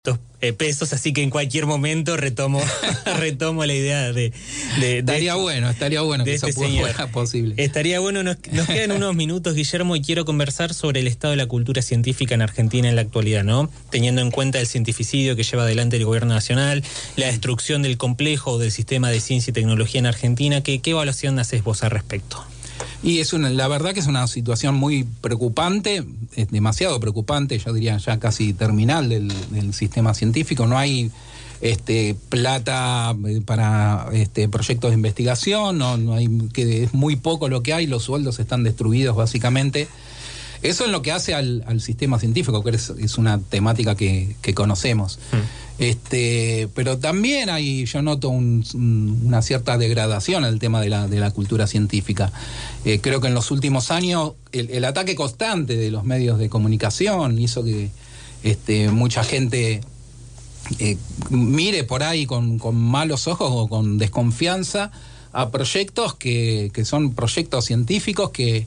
pesos, así que en cualquier momento retomo la idea de estaría bueno que eso fuera posible. Estaría bueno. Nos quedan unos minutos, Guillermo, y quiero conversar sobre el estado de la cultura científica en Argentina en la actualidad, ¿no? Teniendo en cuenta el cientificidio que lleva adelante el gobierno nacional, la destrucción del complejo del sistema de ciencia y tecnología en Argentina. ¿Qué evaluación haces vos al respecto? Y la verdad que es una situación muy preocupante, es demasiado preocupante, yo diría ya casi terminal del sistema científico. No hay plata para proyectos de investigación, no hay, que es muy poco lo que hay, los sueldos están destruidos básicamente. Eso es lo que hace al sistema científico, que es una temática que conocemos. Pero también yo noto una cierta degradación en el tema de la cultura científica. Creo que en los últimos años el ataque constante de los medios de comunicación hizo que mucha gente mire por ahí con malos ojos o con desconfianza a proyectos que son proyectos científicos que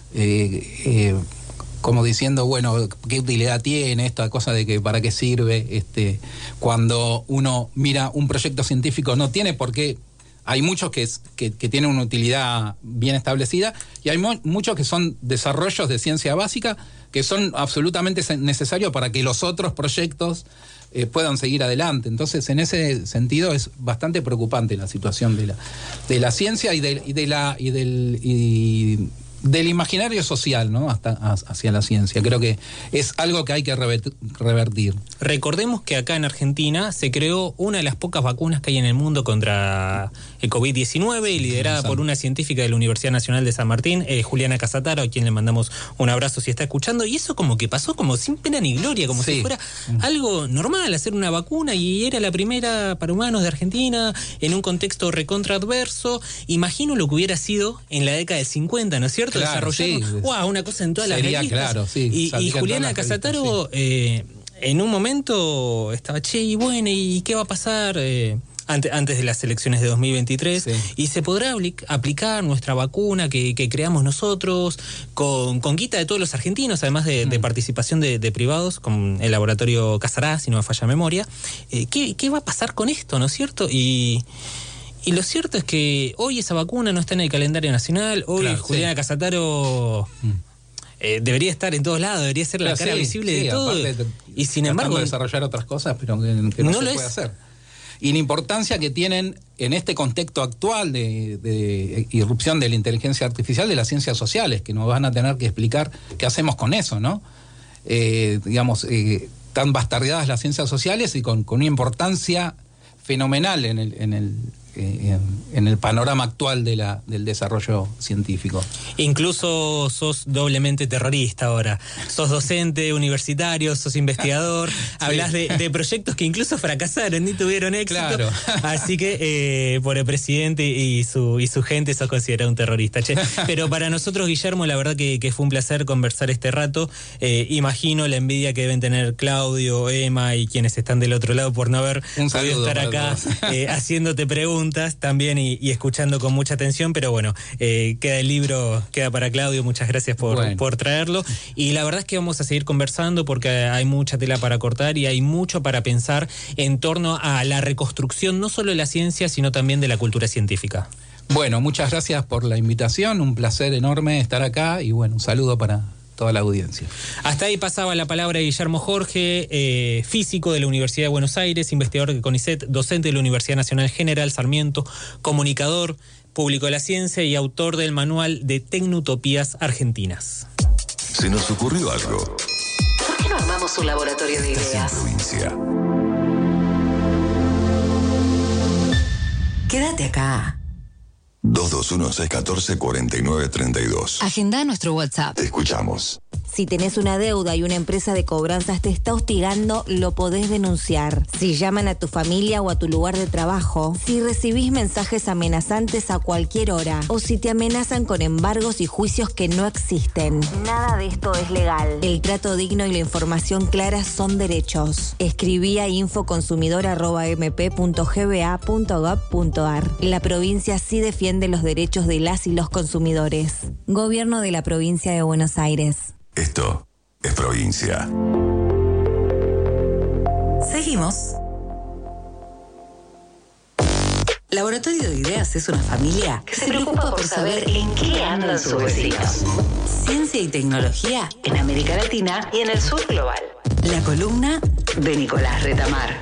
como diciendo, bueno, ¿qué utilidad tiene esta cosa de que para qué sirve? Cuando uno mira un proyecto científico no tiene por qué. Hay muchos que tienen una utilidad bien establecida y hay muchos que son desarrollos de ciencia básica que son absolutamente necesarios para que los otros proyectos puedan seguir adelante. Entonces, en ese sentido es bastante preocupante la situación de la ciencia y del imaginario social, ¿no? Hacia la ciencia. Creo que es algo que hay que revertir. Recordemos que acá en Argentina se creó una de las pocas vacunas que hay en el mundo contra el COVID-19, liderada por una científica de la Universidad Nacional de San Martín, Juliana Casataro, a quien le mandamos un abrazo si está escuchando, y eso como que pasó como sin pena ni gloria, como si fuera algo normal hacer una vacuna, y era la primera para humanos de Argentina, en un contexto recontra adverso. Imagino lo que hubiera sido en la década del 50, ¿no es cierto? Claro, desarrollar una cosa en todas las revistas. Claro, sí, y Juliana Casataro en un momento estaba, y bueno, ¿y qué va a pasar antes de las elecciones de 2023? Y se podrá aplicar nuestra vacuna que creamos nosotros con guita de todos los argentinos, además de participación de privados, con el laboratorio Casará, si no me falla memoria. ¿Qué va a pasar con esto, no es cierto? Y lo cierto es que hoy esa vacuna no está en el calendario nacional. Hoy Juliana Casataro debería estar en todos lados, debería ser la cara visible de todo. Y sin embargo, desarrollar otras cosas, pero que no se puede hacer. Y la importancia que tienen en este contexto actual de irrupción de la inteligencia artificial de las ciencias sociales, que nos van a tener que explicar qué hacemos con eso, ¿no? Tan bastardeadas las ciencias sociales y con una importancia fenomenal en el panorama actual del desarrollo científico. Incluso sos doblemente terrorista ahora. Sos docente universitario, sos investigador, hablas de proyectos que incluso fracasaron, ni tuvieron éxito. Claro. Así que por el presidente y su gente sos considerado un terrorista. Pero para nosotros, Guillermo, la verdad que fue un placer conversar este rato. Imagino la envidia que deben tener Claudio, Emma y quienes están del otro lado por no haber podido estar acá haciéndote preguntas también y escuchando con mucha atención, pero bueno, queda el libro, queda para Claudio. Muchas gracias por traerlo, y la verdad es que vamos a seguir conversando porque hay mucha tela para cortar y hay mucho para pensar en torno a la reconstrucción no solo de la ciencia sino también de la cultura científica. Bueno, muchas gracias por la invitación, un placer enorme estar acá y bueno, un saludo para toda la audiencia. Hasta ahí pasaba la palabra de Guillermo Jorge, físico de la Universidad de Buenos Aires, investigador de CONICET, docente de la Universidad Nacional General Sarmiento, comunicador público de la ciencia y autor del manual de Tecnutopías Argentinas. Se nos ocurrió algo. ¿Por qué no armamos un laboratorio de ideas? Provincia. Quédate acá. 221-614-4932. Agenda nuestro WhatsApp. Te escuchamos. Si tenés una deuda y una empresa de cobranzas te está hostigando, lo podés denunciar. Si llaman a tu familia o a tu lugar de trabajo, si recibís mensajes amenazantes a cualquier hora, o si te amenazan con embargos y juicios que no existen. Nada de esto es legal. El trato digno y la información clara son derechos. Escribí a info consumidor@mp.gba.gov.ar. La provincia sí defiende los derechos de las y los consumidores. Gobierno de la Provincia de Buenos Aires. Esto es Provincia. Seguí dijimos. Laboratorio de Ideas es una familia que se preocupa por saber en qué andan sus vecinos. Ciencia y tecnología en América Latina y en el sur global. La columna de Nicolás Retamar.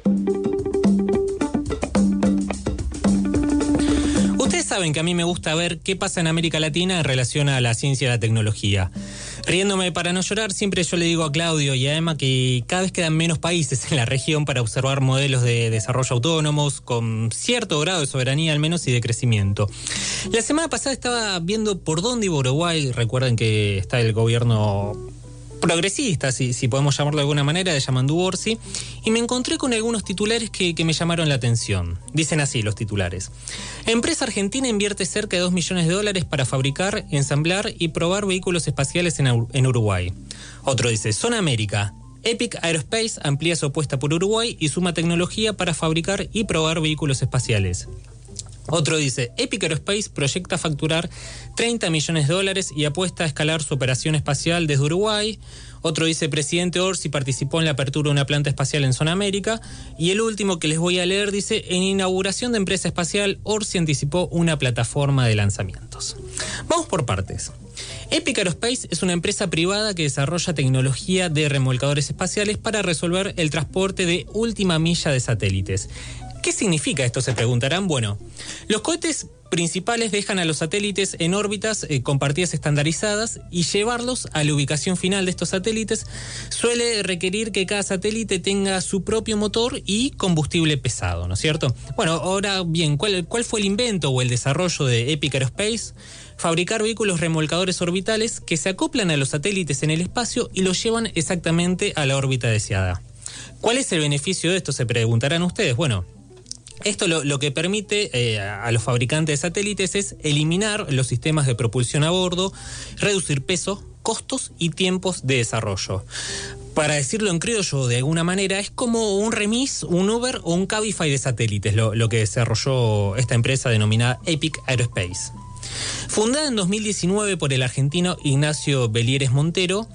Ustedes saben que a mí me gusta ver qué pasa en América Latina en relación a la ciencia y la tecnología. Riéndome para no llorar, siempre yo le digo a Claudio y a Emma que cada vez quedan menos países en la región para observar modelos de desarrollo autónomos con cierto grado de soberanía al menos y de crecimiento. La semana pasada estaba viendo por dónde iba Uruguay. Recuerden que está el gobierno progresista, si podemos llamarlo de alguna manera, de Yamandu Orsi, y me encontré con algunos titulares que me llamaron la atención. Dicen así los titulares: empresa argentina invierte cerca de $2 millones para fabricar, ensamblar y probar vehículos espaciales en Uruguay. Otro dice: Zona América, Epic Aerospace amplía su apuesta por Uruguay y suma tecnología para fabricar y probar vehículos espaciales. Otro dice: Epic Aerospace proyecta facturar $30 millones y apuesta a escalar su operación espacial desde Uruguay. Otro dice: presidente Orsi participó en la apertura de una planta espacial en Zona América. Y el último que les voy a leer dice: en inauguración de empresa espacial, Orsi anticipó una plataforma de lanzamientos. Vamos por partes. Epic Aerospace es una empresa privada que desarrolla tecnología de remolcadores espaciales para resolver el transporte de última milla de satélites. ¿Qué significa esto?, se preguntarán. Bueno, los cohetes principales dejan a los satélites en órbitas con partidas estandarizadas, y llevarlos a la ubicación final de estos satélites suele requerir que cada satélite tenga su propio motor y combustible pesado, ¿no es cierto? Bueno, ahora bien, ¿cuál fue el invento o el desarrollo de Epic Aerospace? Fabricar vehículos remolcadores orbitales que se acoplan a los satélites en el espacio y los llevan exactamente a la órbita deseada. ¿Cuál es el beneficio de esto?, se preguntarán ustedes. Bueno, esto lo que permite a los fabricantes de satélites es eliminar los sistemas de propulsión a bordo, reducir peso, costos y tiempos de desarrollo. Para decirlo en criollo de alguna manera, es como un remis, un Uber o un Cabify de satélites, lo que desarrolló esta empresa denominada Epic Aerospace. Fundada en 2019 por el argentino Ignacio Belieres Montero,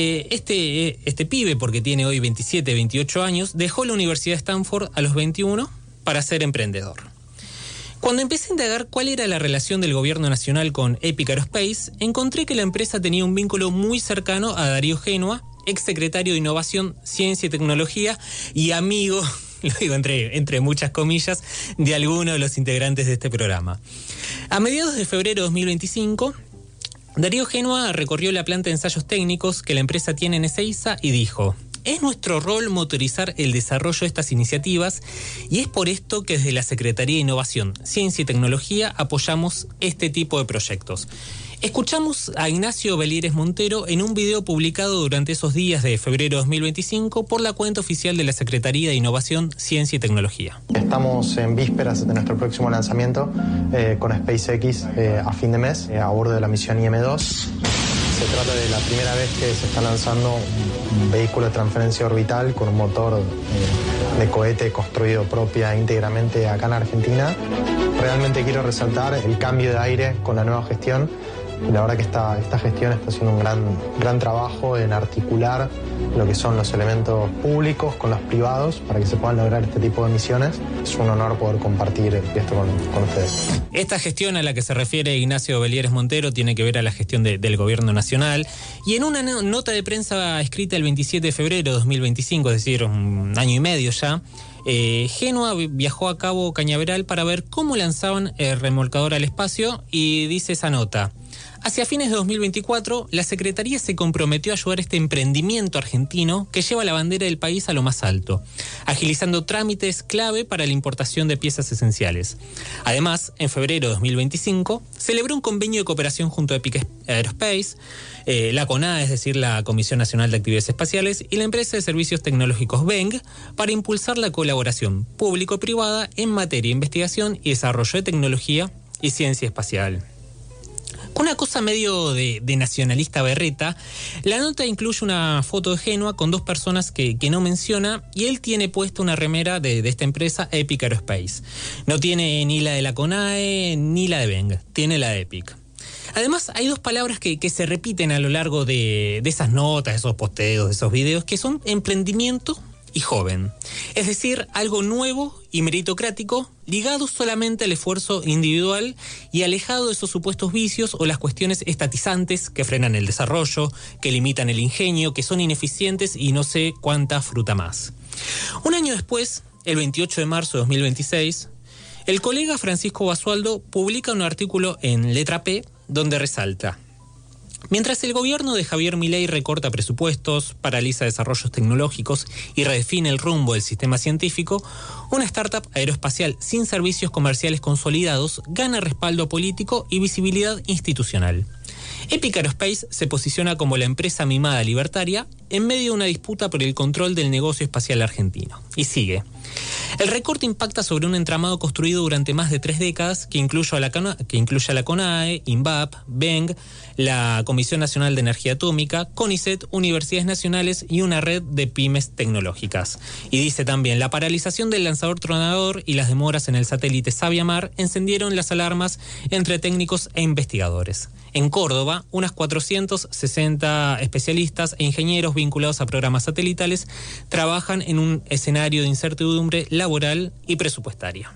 este pibe, porque tiene hoy 27, 28 años, dejó la Universidad de Stanford a los 21 para ser emprendedor. Cuando empecé a indagar cuál era la relación del gobierno nacional con Epic Aerospace, encontré que la empresa tenía un vínculo muy cercano a Darío Génoa, exsecretario de Innovación, Ciencia y Tecnología y amigo, lo digo entre muchas comillas, de alguno de los integrantes de este programa. A mediados de febrero de 2025, Darío Génoa recorrió la planta de ensayos técnicos que la empresa tiene en Ezeiza y dijo: es nuestro rol motorizar el desarrollo de estas iniciativas y es por esto que desde la Secretaría de Innovación, Ciencia y Tecnología apoyamos este tipo de proyectos. Escuchamos a Ignacio Belieres Montero en un video publicado durante esos días de febrero de 2025 por la cuenta oficial de la Secretaría de Innovación, Ciencia y Tecnología. Estamos en vísperas de nuestro próximo lanzamiento con SpaceX a fin de mes, a bordo de la misión IM-2. Se trata de la primera vez que se está lanzando un vehículo de transferencia orbital con un motor de cohete construido propia íntegramente acá en Argentina. Realmente quiero resaltar el cambio de aire con la nueva gestión. Y la verdad que esta gestión está haciendo un gran trabajo en articular lo que son los elementos públicos con los privados para que se puedan lograr este tipo de misiones. Es un honor poder compartir esto con ustedes. Esta gestión a la que se refiere Ignacio Belieres Montero tiene que ver a la gestión del gobierno nacional, y en una nota de prensa escrita el 27 de febrero de 2025, es decir, un año y medio ya, Génoa viajó a Cabo Cañaveral para ver cómo lanzaban el remolcador al espacio, y dice esa nota: hacia fines de 2024, la Secretaría se comprometió a ayudar a este emprendimiento argentino que lleva la bandera del país a lo más alto, agilizando trámites clave para la importación de piezas esenciales. Además, en febrero de 2025, celebró un convenio de cooperación junto a Epic Aerospace, la CONAE, es decir, la Comisión Nacional de Actividades Espaciales, y la empresa de servicios tecnológicos Beng, para impulsar la colaboración público-privada en materia de investigación y desarrollo de tecnología y ciencia espacial. Una cosa medio de nacionalista berreta, la nota incluye una foto de Génoa con dos personas que no menciona, y él tiene puesta una remera de esta empresa, Epic Aerospace. No tiene ni la de la CONAE ni la de Beng, tiene la de Epic. Además, hay dos palabras que se repiten a lo largo de esas notas, de esos posteos, de esos videos, que son emprendimiento y joven. Es decir, algo nuevo y meritocrático, ligado solamente al esfuerzo individual y alejado de esos supuestos vicios o las cuestiones estatizantes que frenan el desarrollo, que limitan el ingenio, que son ineficientes y no sé cuánta fruta más. Un año después, el 28 de marzo de 2026, el colega Francisco Basualdo publica un artículo en Letra P donde resalta: mientras el gobierno de Javier Milei recorta presupuestos, paraliza desarrollos tecnológicos y redefine el rumbo del sistema científico, una startup aeroespacial sin servicios comerciales consolidados gana respaldo político y visibilidad institucional. Epic Aerospace se posiciona como la empresa mimada libertaria en medio de una disputa por el control del negocio espacial argentino. Y sigue: el recorte impacta sobre un entramado construido durante más de 3 décadas que incluye a la CONAE, INVAP, BENG, la Comisión Nacional de Energía Atómica, CONICET, universidades nacionales y una red de pymes tecnológicas. Y dice también: la paralización del lanzador Tronador y las demoras en el satélite Sabiamar encendieron las alarmas entre técnicos e investigadores. En Córdoba, unas 460 especialistas e ingenieros vinculados a programas satelitales trabajan en un escenario de incertidumbre laboral y presupuestaria.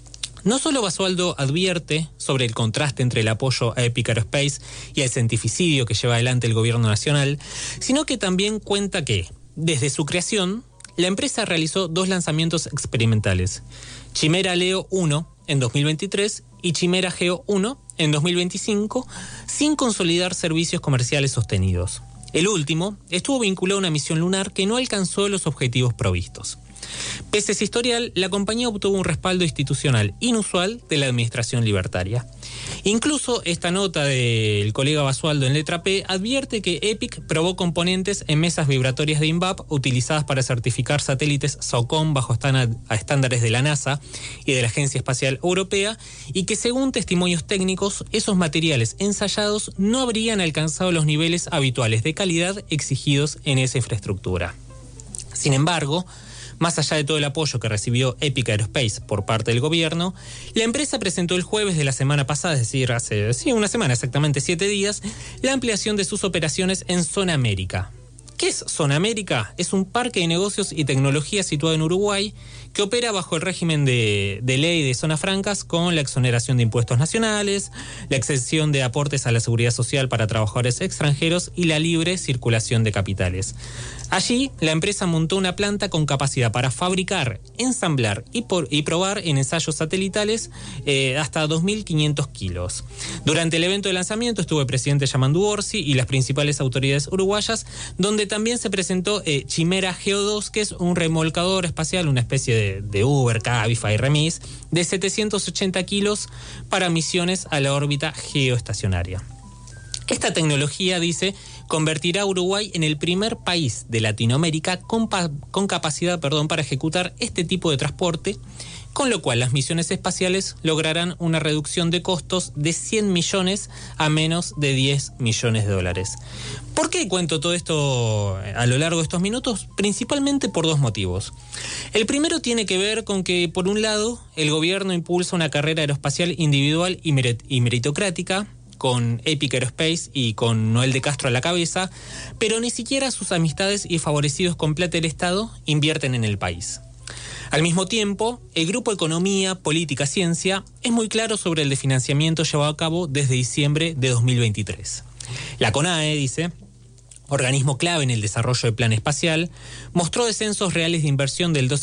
No solo Basualdo advierte sobre el contraste entre el apoyo a Epic Aerospace y el cientificidio que lleva adelante el gobierno nacional, sino que también cuenta que, desde su creación, la empresa realizó 2 lanzamientos experimentales: Chimera Leo 1 en 2023 y Chimera Geo 1 en 2025, sin consolidar servicios comerciales sostenidos. El último estuvo vinculado a una misión lunar que no alcanzó los objetivos provistos. Pese a ese historial, la compañía obtuvo un respaldo institucional inusual de la administración libertaria. Incluso esta nota del colega Basualdo en Letra P advierte que Epic probó componentes en mesas vibratorias de INVAP utilizadas para certificar satélites SOCOM bajo estándares de la NASA y de la Agencia Espacial Europea, y que según testimonios técnicos, esos materiales ensayados no habrían alcanzado los niveles habituales de calidad exigidos en esa infraestructura. Sin embargo, más allá de todo el apoyo que recibió Epic Aerospace por parte del gobierno, la empresa presentó el jueves de la semana pasada, es decir, hace una semana, exactamente 7 días, la ampliación de sus operaciones en Zona América. ¿Qué es Zona América? Es un parque de negocios y tecnología situado en Uruguay que opera bajo el régimen de ley de zonas francas, con la exoneración de impuestos nacionales, la exención de aportes a la seguridad social para trabajadores extranjeros y la libre circulación de capitales. Allí, la empresa montó una planta con capacidad para fabricar, ensamblar y probar en ensayos satelitales hasta 2.500 kilos. Durante el evento de lanzamiento estuvo el presidente Yamandu Orsi y las principales autoridades uruguayas, donde también se presentó Chimera Geo 2, que es un remolcador espacial, una especie de Uber, Cabify, Remis, de 780 kilos para misiones a la órbita geoestacionaria. Esta tecnología, dice, convertirá a Uruguay en el primer país de Latinoamérica con capacidad para ejecutar este tipo de transporte, con lo cual las misiones espaciales lograrán una reducción de costos de 100 millones a menos de 10 millones de dólares. ¿Por qué cuento todo esto a lo largo de estos minutos? Principalmente por 2 motivos. El primero tiene que ver con que, por un lado, el gobierno impulsa una carrera aeroespacial individual y meritocrática, con Epic Aerospace y con Noel de Castro a la cabeza, pero ni siquiera sus amistades y favorecidos con plata del Estado invierten en el país. Al mismo tiempo, el Grupo Economía, Política, Ciencia es muy claro sobre el desfinanciamiento llevado a cabo desde diciembre de 2023. La CONAE, dice, organismo clave en el desarrollo del plan espacial, mostró descensos reales de inversión del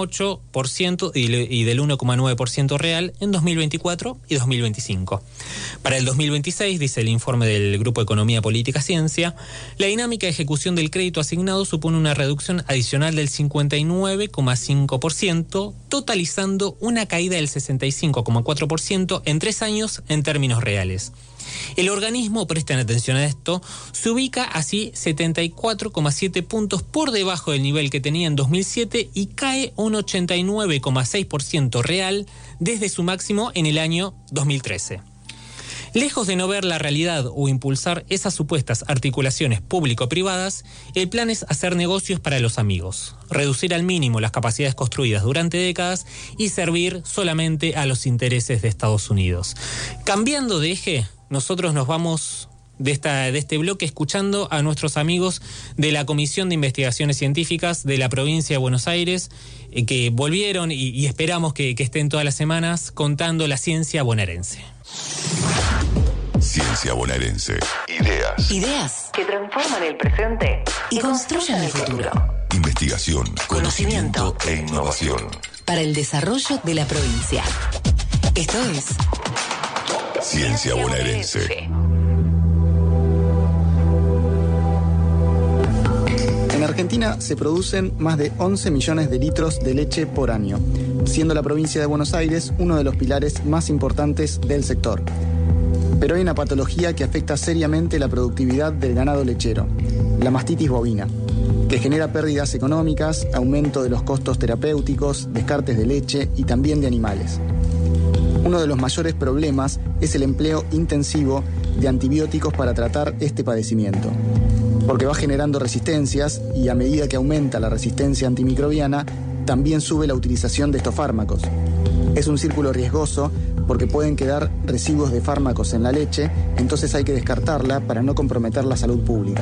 12,8% y del 1,9% real en 2024 y 2025. Para el 2026, dice el informe del Grupo Economía, Política, Ciencia, la dinámica de ejecución del crédito asignado supone una reducción adicional del 59,5%, totalizando una caída del 65,4% en 3 años en términos reales. El organismo, presten atención a esto, se ubica así 74,7 puntos por debajo del nivel que tenía en 2007 y cae un 89,6% real desde su máximo en el año 2013. Lejos de no ver la realidad o impulsar esas supuestas articulaciones público-privadas, el plan es hacer negocios para los amigos, reducir al mínimo las capacidades construidas durante décadas y servir solamente a los intereses de Estados Unidos. Cambiando de eje, nosotros nos vamos de este bloque escuchando a nuestros amigos de la Comisión de Investigaciones Científicas de la provincia de Buenos Aires, que volvieron y esperamos que estén todas las semanas contando la ciencia bonaerense. Ciencia bonaerense. Ideas. Ideas que transforman el presente y construyen el futuro. Investigación, conocimiento e innovación. Para el desarrollo de la provincia. Esto es Ciencia bonaerense. En Argentina se producen más de 11 millones de litros de leche por año, siendo la provincia de Buenos Aires uno de los pilares más importantes del sector. Pero hay una patología que afecta seriamente la productividad del ganado lechero, la mastitis bovina, que genera pérdidas económicas, aumento de los costos terapéuticos, descartes de leche y también de animales. Uno de los mayores problemas es el empleo intensivo de antibióticos para tratar este padecimiento, porque va generando resistencias y a medida que aumenta la resistencia antimicrobiana, también sube la utilización de estos fármacos. Es un círculo riesgoso porque pueden quedar residuos de fármacos en la leche, entonces hay que descartarla para no comprometer la salud pública.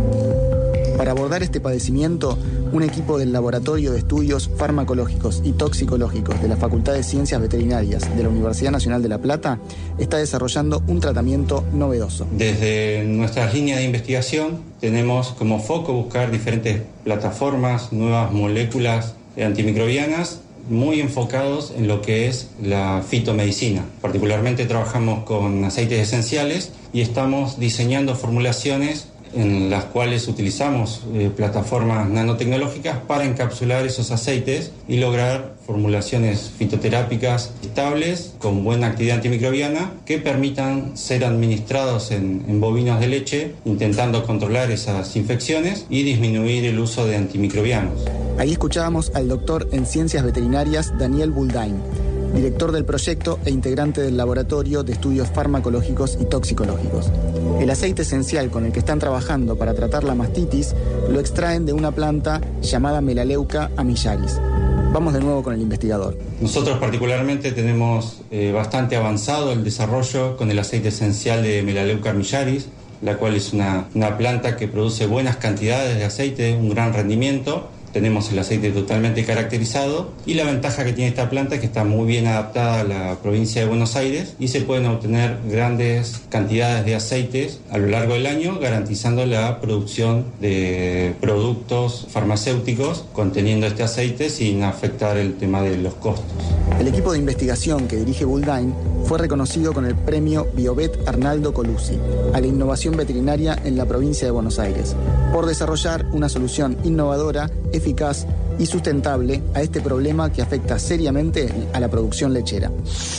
Para abordar este padecimiento, un equipo del Laboratorio de Estudios Farmacológicos y Toxicológicos de la Facultad de Ciencias Veterinarias de la Universidad Nacional de La Plata está desarrollando un tratamiento novedoso. Desde nuestras líneas de investigación tenemos como foco buscar diferentes plataformas, nuevas moléculas antimicrobianas muy enfocados en lo que es la fitomedicina. Particularmente trabajamos con aceites esenciales y estamos diseñando formulaciones en las cuales utilizamos plataformas nanotecnológicas para encapsular esos aceites y lograr formulaciones fitoterápicas estables con buena actividad antimicrobiana que permitan ser administrados en bovinos de leche, intentando controlar esas infecciones y disminuir el uso de antimicrobianos. Ahí escuchábamos al doctor en Ciencias Veterinarias Daniel Buldain, director del proyecto e integrante del Laboratorio de Estudios Farmacológicos y Toxicológicos. El aceite esencial con el que están trabajando para tratar la mastitis lo extraen de una planta llamada Melaleuca amillaris. Vamos de nuevo con el investigador. Nosotros particularmente tenemos bastante avanzado el desarrollo con el aceite esencial de Melaleuca amillaris, la cual es una planta que produce buenas cantidades de aceite, un gran rendimiento. Tenemos el aceite totalmente caracterizado y la ventaja que tiene esta planta es que está muy bien adaptada a la provincia de Buenos Aires y se pueden obtener grandes cantidades de aceites a lo largo del año, garantizando la producción de productos farmacéuticos conteniendo este aceite sin afectar el tema de los costos. El equipo de investigación que dirige Buldain fue reconocido con el premio Biovet Arnaldo Colucci a la innovación veterinaria en la provincia de Buenos Aires por desarrollar una solución innovadora, eficaz y sustentable a este problema que afecta seriamente a la producción lechera.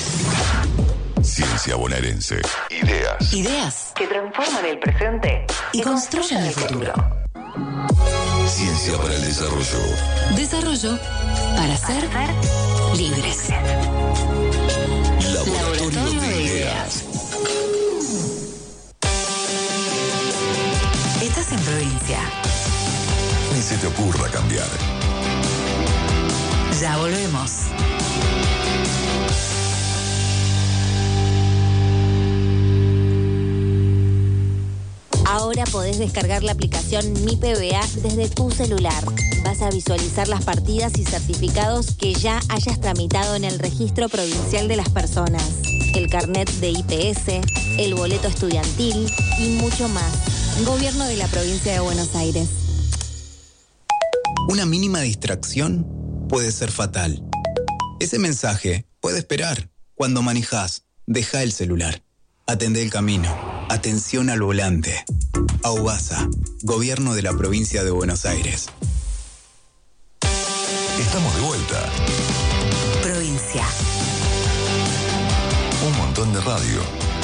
Ciencia bonaerense. Ideas. Ideas que transforman el presente y construyen el futuro. Ciencia para el desarrollo. Desarrollo para ser libres. Laboratorio de Ideas. Estás en provincia. Ni se te ocurra cambiar. Ya volvemos. Ahora podés descargar la aplicación Mi PBA desde tu celular. Vas a visualizar las partidas y certificados que ya hayas tramitado en el Registro Provincial de las Personas, el carnet de IPS, el boleto estudiantil y mucho más. Gobierno de la Provincia de Buenos Aires. Una mínima distracción puede ser fatal. Ese mensaje puede esperar. Cuando manejás, deja el celular. Atendé el camino. Atención al volante. AUBASA, Gobierno de la Provincia de Buenos Aires. Estamos de vuelta. Provincia. Un montón de radio.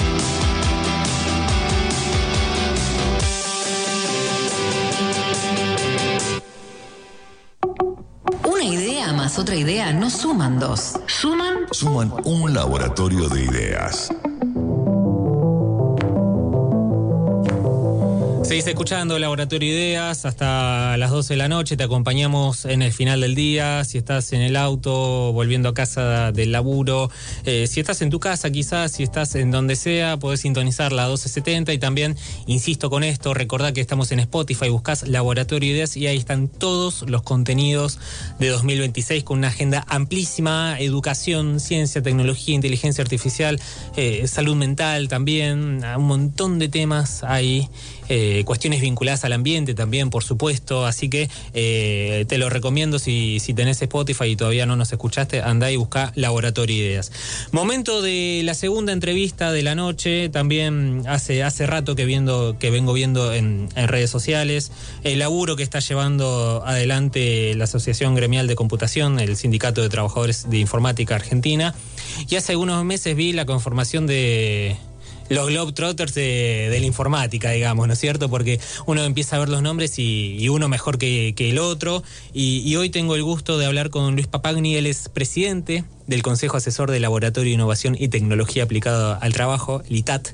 Una idea más otra idea no suman dos. Suman un laboratorio de ideas. Seguís escuchando Laboratorio Ideas hasta las 12 de la noche, te acompañamos en el final del día, si estás en el auto, volviendo a casa del laburo, si estás en tu casa quizás, si estás en donde sea, podés sintonizar la 1270 y también, insisto con esto, recordá que estamos en Spotify, buscás Laboratorio Ideas y ahí están todos los contenidos de 2026 con una agenda amplísima, educación, ciencia, tecnología, inteligencia artificial, salud mental también, un montón de temas ahí. Cuestiones vinculadas al ambiente también, por supuesto, así que te lo recomiendo si tenés Spotify y todavía no nos escuchaste, andá y buscá Laboratorio Ideas. Momento de la segunda entrevista de la noche, también hace rato que vengo viendo en redes sociales el laburo que está llevando adelante la Asociación Gremial de Computación, el Sindicato de Trabajadores de Informática Argentina, y hace algunos meses vi la conformación de los Globetrotters de la informática, digamos, ¿no es cierto? Porque uno empieza a ver los nombres y uno mejor que el otro. Y hoy tengo el gusto de hablar con Luis Papagni, él es presidente del Consejo Asesor de Laboratorio de Innovación y Tecnología Aplicada al Trabajo, el ITAT,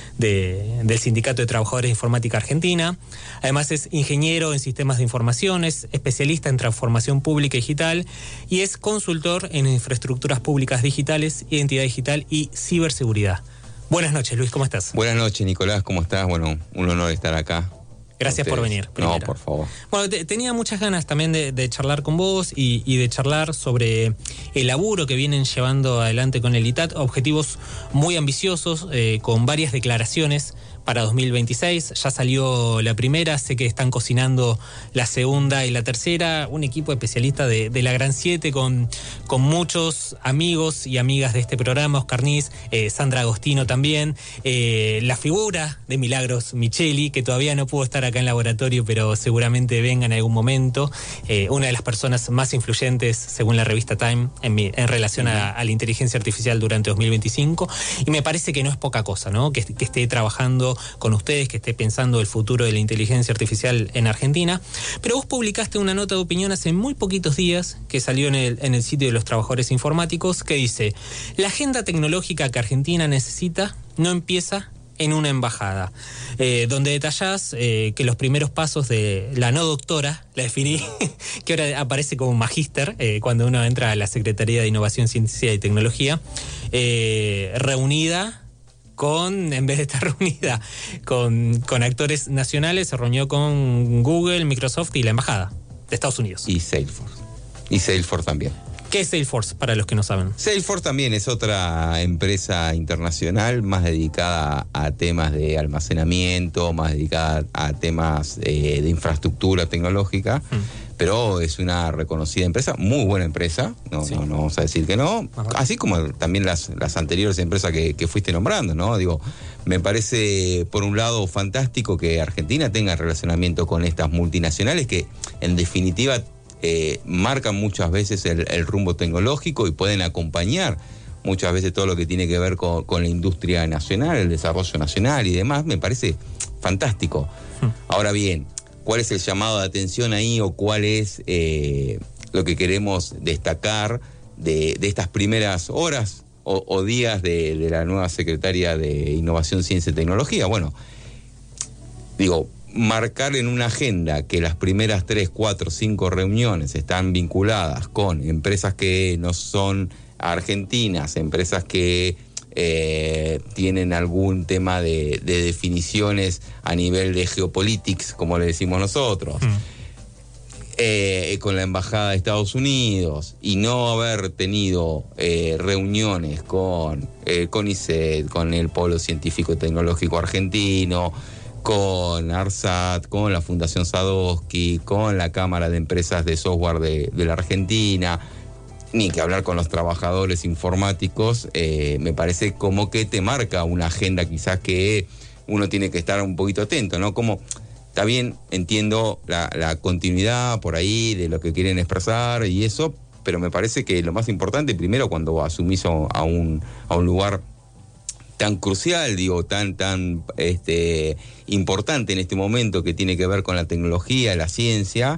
del Sindicato de Trabajadores de Informática Argentina. Además es ingeniero en sistemas de información, es especialista en transformación pública y digital y es consultor en infraestructuras públicas digitales, identidad digital y ciberseguridad. Buenas noches, Luis, ¿cómo estás? Buenas noches, Nicolás, ¿cómo estás? Bueno, un honor estar acá. Gracias por venir. Primero. No, por favor. Bueno, tenía muchas ganas también de charlar con vos y de charlar sobre el laburo que vienen llevando adelante con el ITAT, objetivos muy ambiciosos, con varias declaraciones para 2026. Ya salió la primera, sé que están cocinando la segunda y la tercera, un equipo especialista de la Gran 7 con muchos amigos y amigas de este programa, Oscar Nis, Sandra Agostino también, la figura de Milagros Micheli, que todavía no pudo estar acá en laboratorio, pero seguramente venga en algún momento, una de las personas más influyentes, según la revista Time, en relación a la inteligencia artificial durante 2025, y me parece que no es poca cosa, ¿no? Que esté trabajando con ustedes, que esté pensando el futuro de la inteligencia artificial en Argentina. Pero vos publicaste una nota de opinión hace muy poquitos días que salió en el sitio de los trabajadores informáticos que dice: la agenda tecnológica que Argentina necesita no empieza en una embajada, donde detallás que los primeros pasos de la no doctora, la definí, que ahora aparece como magíster cuando uno entra a la Secretaría de Innovación, Ciencia y Tecnología, reunida en vez de estar reunida con actores nacionales, se reunió con Google, Microsoft y la Embajada de Estados Unidos. Y Salesforce. Y Salesforce también. ¿Qué es Salesforce, para los que no saben? Salesforce también es otra empresa internacional más dedicada a temas de almacenamiento, más dedicada a temas de infraestructura tecnológica. Pero es una reconocida empresa, muy buena empresa, no vamos a decir que no, así como también las anteriores empresas que fuiste nombrando, ¿no? Digo, me parece, por un lado, fantástico que Argentina tenga relacionamiento con estas multinacionales que, en definitiva, marcan muchas veces el rumbo tecnológico y pueden acompañar muchas veces todo lo que tiene que ver con la industria nacional, el desarrollo nacional y demás. Me parece fantástico. Ahora bien, ¿cuál es el llamado de atención ahí o cuál es lo que queremos destacar de estas primeras horas o días de la nueva secretaria de Innovación, Ciencia y Tecnología? Bueno, digo, marcar en una agenda que las primeras 3, 4, 5 reuniones están vinculadas con empresas que no son argentinas, empresas que tienen algún tema de definiciones a nivel de geopolitics, como le decimos nosotros, con la Embajada de Estados Unidos, y no haber tenido reuniones con CONICET, con el Polo Científico y Tecnológico Argentino, con ARSAT, con la Fundación Sadowski, con la Cámara de Empresas de Software de la Argentina, ni que hablar con los trabajadores informáticos, me parece como que te marca una agenda quizás que uno tiene que estar un poquito atento, ¿no? Como, está bien, entiendo la continuidad por ahí de lo que quieren expresar y eso, pero me parece que lo más importante, primero, cuando asumís a un lugar tan crucial, digo, tan importante en este momento, que tiene que ver con la tecnología, la ciencia,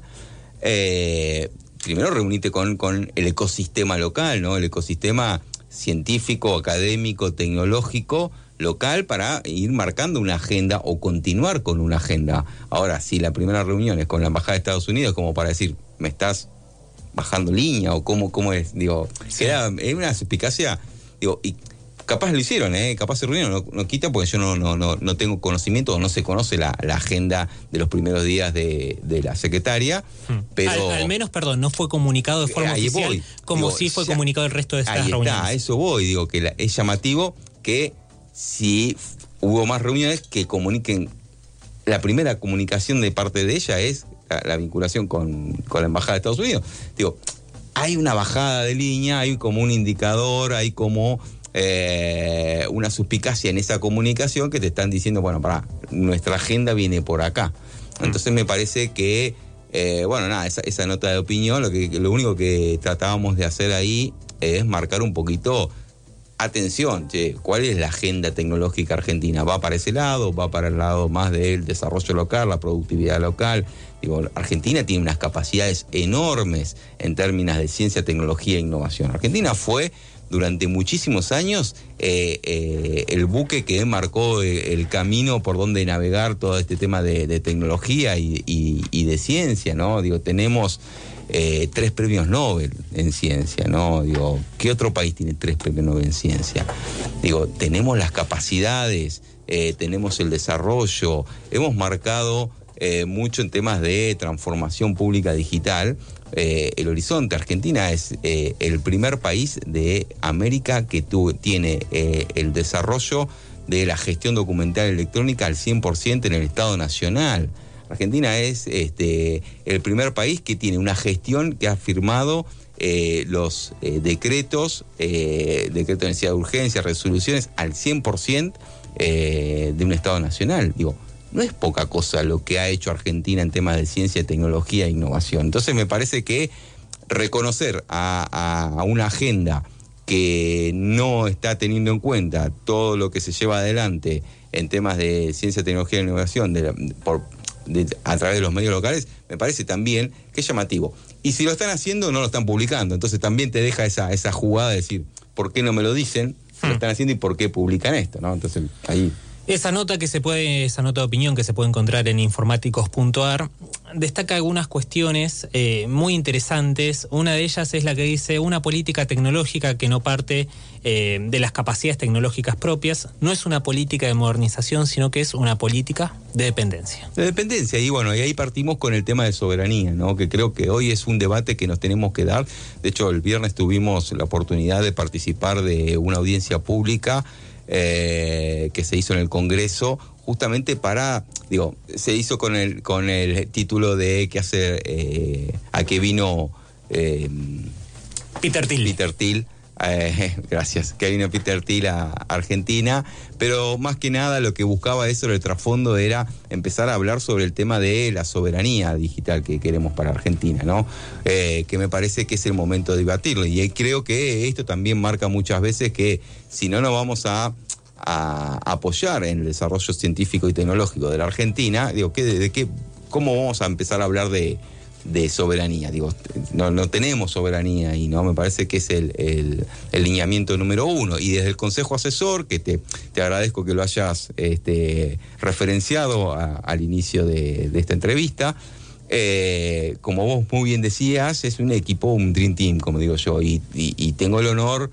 primero reunite con el ecosistema local, ¿no? El ecosistema científico, académico, tecnológico local para ir marcando una agenda o continuar con una agenda. Ahora, si la primera reunión es con la Embajada de Estados Unidos, como para decir, me estás bajando línea, o cómo es, digo, sí. Es una suspicacia, digo, y capaz lo hicieron, capaz se reunieron, no quita porque yo no tengo conocimiento o no se conoce la agenda de los primeros días de la secretaria, pero... Al menos, perdón, no fue comunicado de forma oficial, como sí fue comunicado el resto de estas reuniones. Ahí está, a eso voy, digo, que es llamativo que si hubo más reuniones que comuniquen. La primera comunicación de parte de ella es la vinculación con la Embajada de Estados Unidos. Digo, hay una bajada de línea, hay como un indicador, hay como una suspicacia en esa comunicación que te están diciendo, bueno, nuestra agenda viene por acá. Entonces me parece que, esa nota de opinión, lo único que tratábamos de hacer ahí es marcar un poquito, atención, ¿cuál es la agenda tecnológica argentina? ¿Va para ese lado? ¿Va para el lado más del desarrollo local, la productividad local? Digo, Argentina tiene unas capacidades enormes en términos de ciencia, tecnología e innovación. Argentina fue durante muchísimos años el buque que marcó el camino por donde navegar todo este tema de tecnología y de ciencia, ¿no? Digo, tenemos 3 premios Nobel en ciencia, ¿no? Digo, ¿qué otro país tiene 3 premios Nobel en ciencia? Digo, tenemos las capacidades, tenemos el desarrollo, hemos marcado mucho en temas de transformación pública digital. El horizonte. Argentina es el primer país de América que tiene el desarrollo de la gestión documental electrónica al 100% en el Estado Nacional. Argentina es el primer país que tiene una gestión que ha firmado los decretos de necesidad de urgencia, resoluciones al 100% de un Estado Nacional. Digo, no es poca cosa lo que ha hecho Argentina en temas de ciencia, tecnología e innovación. Entonces me parece que reconocer a una agenda que no está teniendo en cuenta todo lo que se lleva adelante en temas de ciencia, tecnología e innovación a través de los medios locales, me parece también que es llamativo. Y si lo están haciendo, no lo están publicando. Entonces también te deja esa jugada de decir, ¿por qué no me lo dicen? Lo están haciendo y por qué publican esto, ¿no? Entonces ahí... Esa nota de opinión que se puede encontrar en informáticos.ar destaca algunas cuestiones muy interesantes. Una de ellas es la que dice: una política tecnológica que no parte de las capacidades tecnológicas propias no es una política de modernización, sino que es una política de dependencia. De dependencia, y bueno, y ahí partimos con el tema de soberanía, ¿no? Que creo que hoy es un debate que nos tenemos que dar. De hecho, el viernes tuvimos la oportunidad de participar de una audiencia pública que se hizo en el Congreso, justamente se hizo con el título de ¿qué hace? ¿A qué vino Peter Thiel? Gracias, que vino Peter Thiel a Argentina, pero más que nada lo que buscaba eso, el trasfondo era empezar a hablar sobre el tema de la soberanía digital que queremos para Argentina, ¿no? Que me parece que es el momento de debatirlo, y creo que esto también marca muchas veces que si no nos vamos a apoyar en el desarrollo científico y tecnológico de la Argentina, digo, ¿cómo vamos a empezar a hablar de soberanía? Digo, no tenemos soberanía y no me parece que es el lineamiento número 1. Y desde el Consejo Asesor, que te agradezco que lo hayas referenciado al inicio de esta entrevista, como vos muy bien decías, es un equipo, un Dream Team, como digo yo, y tengo el honor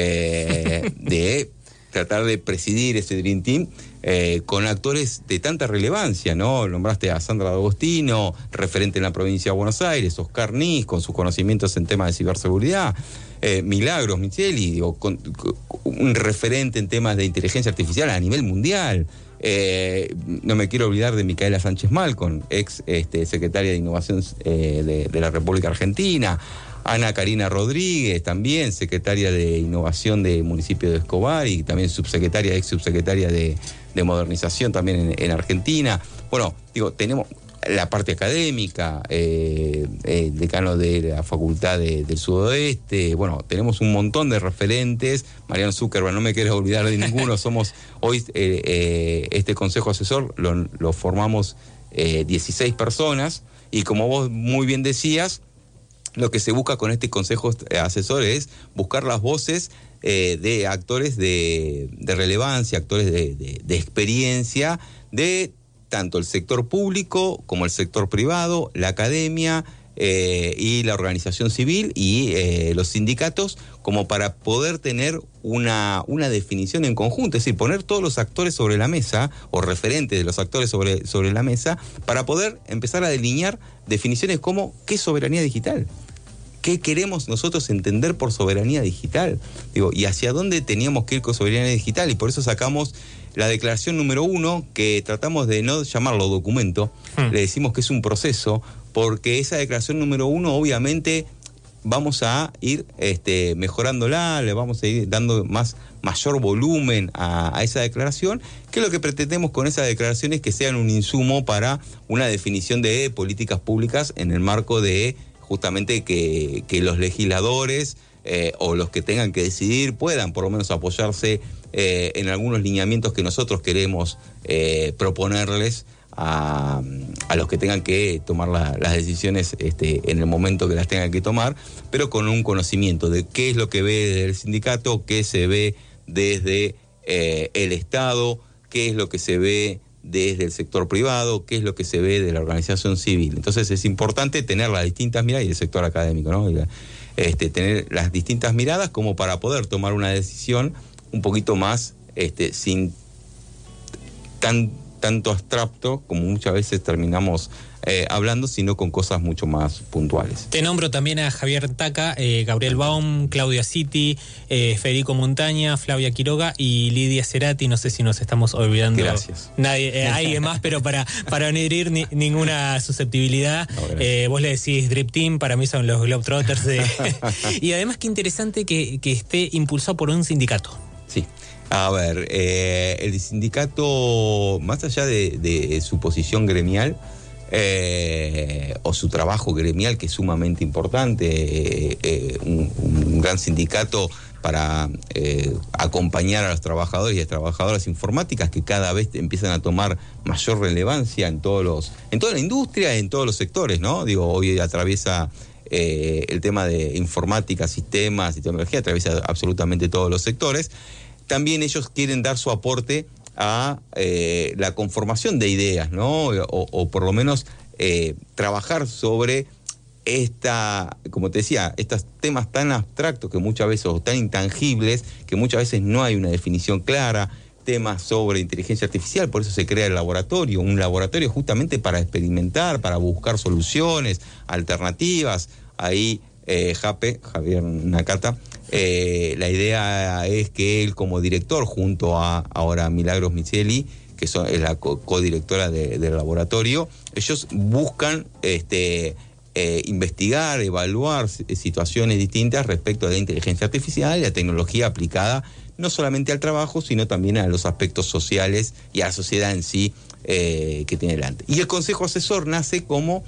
de tratar de presidir ese Dream Team con actores de tanta relevancia, ¿no? Nombraste a Sandra D'Agostino, referente en la provincia de Buenos Aires, Oscar Nis, con sus conocimientos en temas de ciberseguridad, Milagros Micheli, digo, un referente en temas de inteligencia artificial a nivel mundial. No me quiero olvidar de Micaela Sánchez Malcon, ex secretaria de Innovación de la República Argentina. Ana Karina Rodríguez, también secretaria de Innovación del municipio de Escobar y también ex subsecretaria de Modernización también en Argentina. Bueno, digo, tenemos la parte académica, decano de la Facultad del Sudoeste. Bueno, tenemos un montón de referentes. Mariano Zuckerberg, no me quiero olvidar de ninguno. Somos hoy, este Consejo Asesor lo formamos 16 personas, y como vos muy bien decías, lo que se busca con este Consejo Asesor es buscar las voces de actores de relevancia, actores de experiencia, de tanto el sector público como el sector privado, la academia y la organización civil y los sindicatos, como para poder tener una definición en conjunto, es decir, poner todos los actores sobre la mesa, o referentes de los actores sobre la mesa, para poder empezar a delinear definiciones como ¿qué es soberanía digital? ¿Qué queremos nosotros entender por soberanía digital? Y hacia dónde teníamos que ir con soberanía digital, y por eso sacamos la declaración número 1, que tratamos de no llamarlo documento, le decimos que es un proceso, porque esa declaración número 1 obviamente vamos a ir mejorándola, le vamos a ir dando mayor volumen a esa declaración, que lo que pretendemos con esa declaración es que sean un insumo para una definición de políticas públicas en el marco de justamente que los legisladores o los que tengan que decidir puedan por lo menos apoyarse en algunos lineamientos que nosotros queremos proponerles a los que tengan que tomar las decisiones en el momento que las tengan que tomar, pero con un conocimiento de qué es lo que ve desde el sindicato, qué se ve desde el Estado, qué es lo que se ve desde el sector privado, qué es lo que se ve de la organización civil. Entonces es importante tener las distintas miradas, y el sector académico, ¿no? Tener las distintas miradas como para poder tomar una decisión un poquito más sin tanto abstracto como muchas veces terminamos hablando, sino con cosas mucho más puntuales. Te nombro también a Javier Taca, Gabriel Baum, Claudia Citi, Federico Montaña, Flavia Quiroga y Lidia Cerati. No sé si nos estamos olvidando. Gracias. Nadie, alguien más, pero para no herir ninguna susceptibilidad. No, vos le decís Drip Team, para mí son los Globetrotters. Y además qué interesante que esté impulsado por un sindicato. Sí. A ver, el sindicato, más allá de su posición gremial, o su trabajo gremial, que es sumamente importante, un gran sindicato para acompañar a los trabajadores y a las trabajadoras informáticas, que cada vez empiezan a tomar mayor relevancia en toda la industria, en todos los sectores, ¿no? Hoy atraviesa el tema de informática, sistemas y tecnología, atraviesa absolutamente todos los sectores. También ellos quieren dar su aporte a la conformación de ideas, ¿no? O por lo menos trabajar sobre como te decía, estos temas tan abstractos que muchas veces, o tan intangibles, que muchas veces no hay una definición clara, temas sobre inteligencia artificial, por eso se crea el laboratorio, un laboratorio justamente para experimentar, para buscar soluciones, alternativas. Ahí Javier Nakata, la idea es que él como director, junto a ahora Milagros Micheli, que es la codirectora del laboratorio, ellos buscan investigar, evaluar situaciones distintas respecto de la inteligencia artificial y la tecnología aplicada no solamente al trabajo, sino también a los aspectos sociales y a la sociedad en sí que tiene delante. Y el Consejo Asesor nace como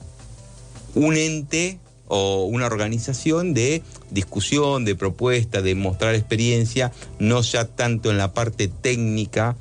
un ente o una organización de discusión, de propuesta, de mostrar experiencia, no ya tanto en la parte técnica,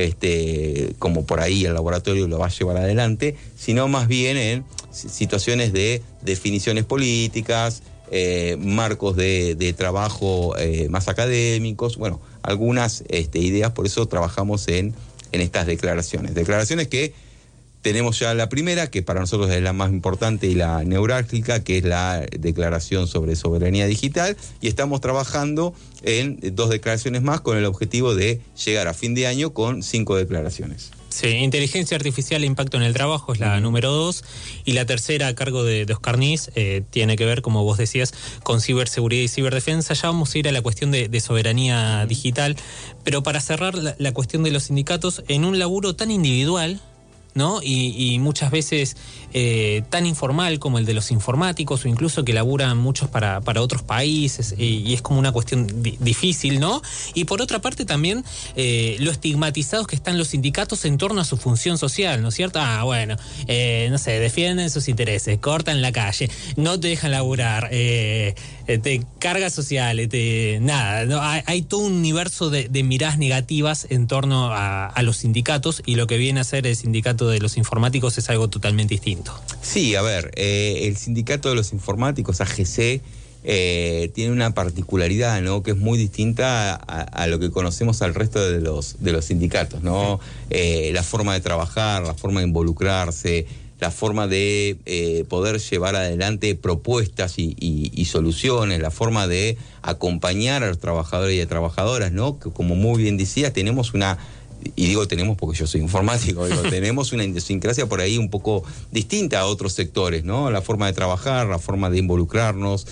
como por ahí el laboratorio lo va a llevar adelante, sino más bien en situaciones de definiciones políticas, marcos de trabajo más académicos, bueno, algunas ideas. Por eso trabajamos en estas declaraciones que tenemos ya la primera, que para nosotros es la más importante y la neurálgica, que es la declaración sobre soberanía digital, y estamos trabajando en 2 declaraciones más con el objetivo de llegar a fin de año con 5 declaraciones. Sí, inteligencia artificial e impacto en el trabajo es la número 2, y la tercera, a cargo de Oscar Nis, tiene que ver, como vos decías, con ciberseguridad y ciberdefensa. Ya vamos a ir a la cuestión de soberanía digital, pero para cerrar la cuestión de los sindicatos, en un laburo tan individual, ¿no? Y muchas veces tan informal como el de los informáticos, o incluso que laburan muchos para otros países, y es como una cuestión difícil, ¿no? Y por otra parte también lo estigmatizados que están los sindicatos en torno a su función social, ¿no es cierto? Bueno, no sé, defienden sus intereses, cortan la calle, no te dejan laburar, te cargas sociales, nada, ¿no? Hay todo un universo de miradas negativas en torno a los sindicatos, y lo que viene a ser el sindicato de los informáticos es algo totalmente distinto. Sí, a ver, el sindicato de los informáticos, AGC, tiene una particularidad, ¿no? Que es muy distinta a lo que conocemos al resto de los sindicatos, ¿no? La forma de trabajar, la forma de involucrarse, la forma de poder llevar adelante propuestas y soluciones, la forma de acompañar a los trabajadores y a trabajadoras, ¿no? Que, como muy bien decías, tenemos y digo tenemos porque yo soy informático, tenemos una idiosincrasia por ahí un poco distinta a otros sectores, ¿no? La forma de trabajar, la forma de involucrarnos,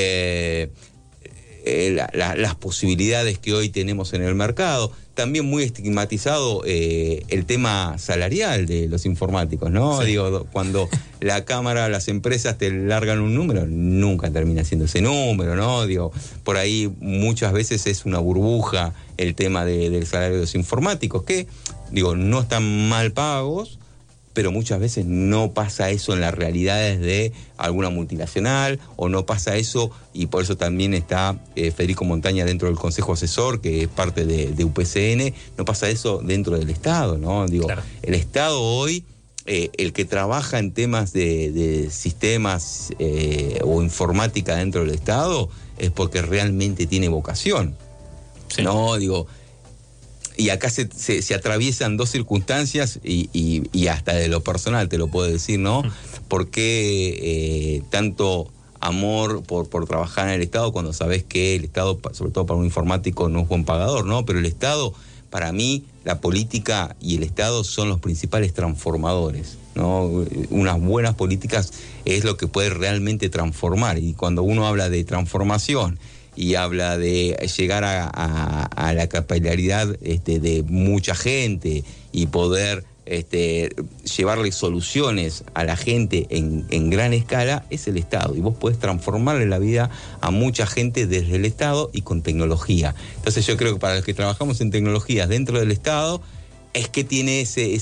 las posibilidades que hoy tenemos en el mercado. También muy estigmatizado el tema salarial de los informáticos, ¿no? Sí. Digo, cuando la cámara, las empresas te largan un número, nunca termina siendo ese número, ¿no? Digo, por ahí muchas veces es una burbuja el tema del salario de los informáticos, que, digo, no están mal pagos, pero muchas veces no pasa eso en las realidades de alguna multinacional, o no pasa eso, y por eso también está Federico Montaña dentro del Consejo Asesor, que es parte de UPCN, no pasa eso dentro del Estado, ¿no? Digo, claro. El Estado hoy, el que trabaja en temas de sistemas o informática dentro del Estado, es porque realmente tiene vocación, sí. ¿No? Digo, y acá se atraviesan dos circunstancias y hasta de lo personal te lo puedo decir, ¿no? Porque tanto amor por trabajar en el Estado cuando sabés que el Estado, sobre todo para un informático, no es buen pagador, ¿no? Pero el Estado, para mí, la política y el Estado son los principales transformadores, ¿no? Unas buenas políticas es lo que puede realmente transformar, y cuando uno habla de transformación y habla de llegar a la capilaridad de mucha gente y poder llevarle soluciones a la gente en gran escala, es el Estado. Y vos podés transformarle la vida a mucha gente desde el Estado y con tecnología. Entonces yo creo que para los que trabajamos en tecnologías dentro del Estado, es que tiene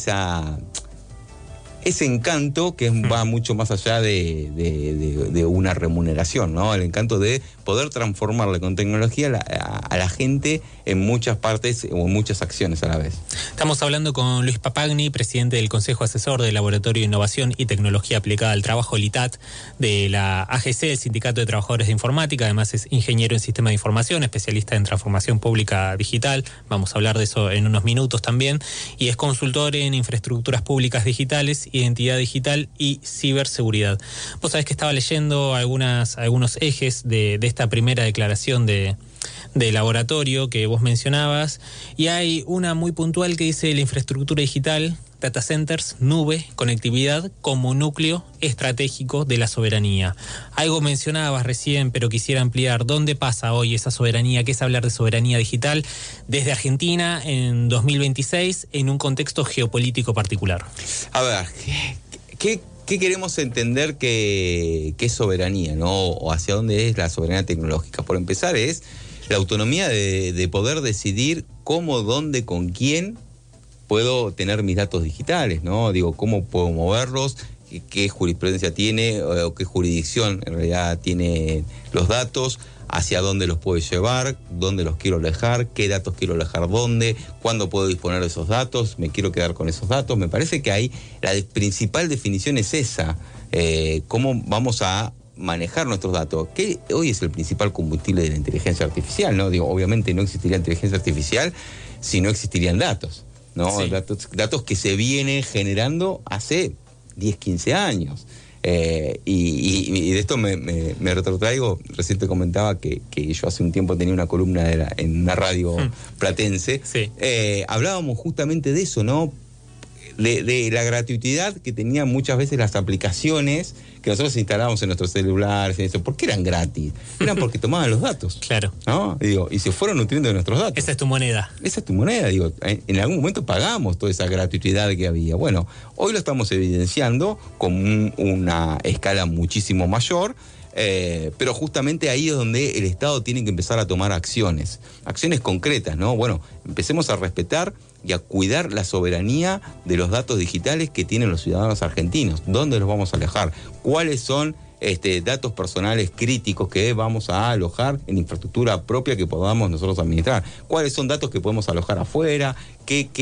ese encanto que va mucho más allá de una remuneración, ¿no? El encanto de poder transformarle con tecnología a la gente en muchas partes o en muchas acciones a la vez. Estamos hablando con Luis Papagni, presidente del Consejo Asesor del Laboratorio de Innovación y Tecnología Aplicada al Trabajo, LITAT, de la AGC, el Sindicato de Trabajadores de Informática. Además es ingeniero en Sistemas de Información, especialista en transformación pública digital. Vamos a hablar de eso en unos minutos también. Y es consultor en infraestructuras públicas digitales, identidad digital y ciberseguridad. Vos sabés que estaba leyendo algunos ejes de esta primera declaración de laboratorio que vos mencionabas, y hay una muy puntual que dice: la infraestructura digital, data centers, nube, conectividad como núcleo estratégico de la soberanía. Algo mencionabas recién, pero quisiera ampliar. ¿Dónde pasa hoy esa soberanía? ¿Qué es hablar de soberanía digital desde Argentina en 2026 en un contexto geopolítico particular? A ver, ¿qué queremos entender que es soberanía, ¿no? O hacia dónde es la soberanía tecnológica. Por empezar, es la autonomía de poder decidir cómo, dónde, con quién puedo tener mis datos digitales, ¿no? Digo, cómo puedo moverlos, qué jurisprudencia tiene o qué jurisdicción en realidad tiene los datos, hacia dónde los puedo llevar, dónde los quiero alejar, qué datos quiero alejar dónde, cuándo puedo disponer de esos datos, me quiero quedar con esos datos. Me parece que ahí la principal definición es esa, cómo vamos a manejar nuestros datos, que hoy es el principal combustible de la inteligencia artificial, ¿no? Digo, obviamente no existiría inteligencia artificial si no existirían datos, ¿no? Sí. Datos que se vienen generando hace 10, 15 años. Y de esto me retrotraigo. Recién te comentaba que yo hace un tiempo tenía una columna en una radio platense. Sí. Hablábamos justamente de eso, ¿no? De la gratuidad que tenían muchas veces las aplicaciones que nosotros instalamos en nuestros celulares. ¿Por qué eran gratis? Eran porque tomaban los datos. Claro. ¿No? Y se fueron nutriendo de nuestros datos. Esa es tu moneda. Esa es tu moneda. Digo, en algún momento pagamos toda esa gratuidad que había. Bueno, hoy lo estamos evidenciando con una escala muchísimo mayor. Pero justamente ahí es donde el Estado tiene que empezar a tomar acciones concretas, ¿no? Bueno, empecemos a respetar y a cuidar la soberanía de los datos digitales que tienen los ciudadanos argentinos. ¿Dónde los vamos a alejar? ¿Cuáles son datos personales críticos que vamos a alojar en infraestructura propia que podamos nosotros administrar? ¿Cuáles son datos que podemos alojar afuera? ¿Qué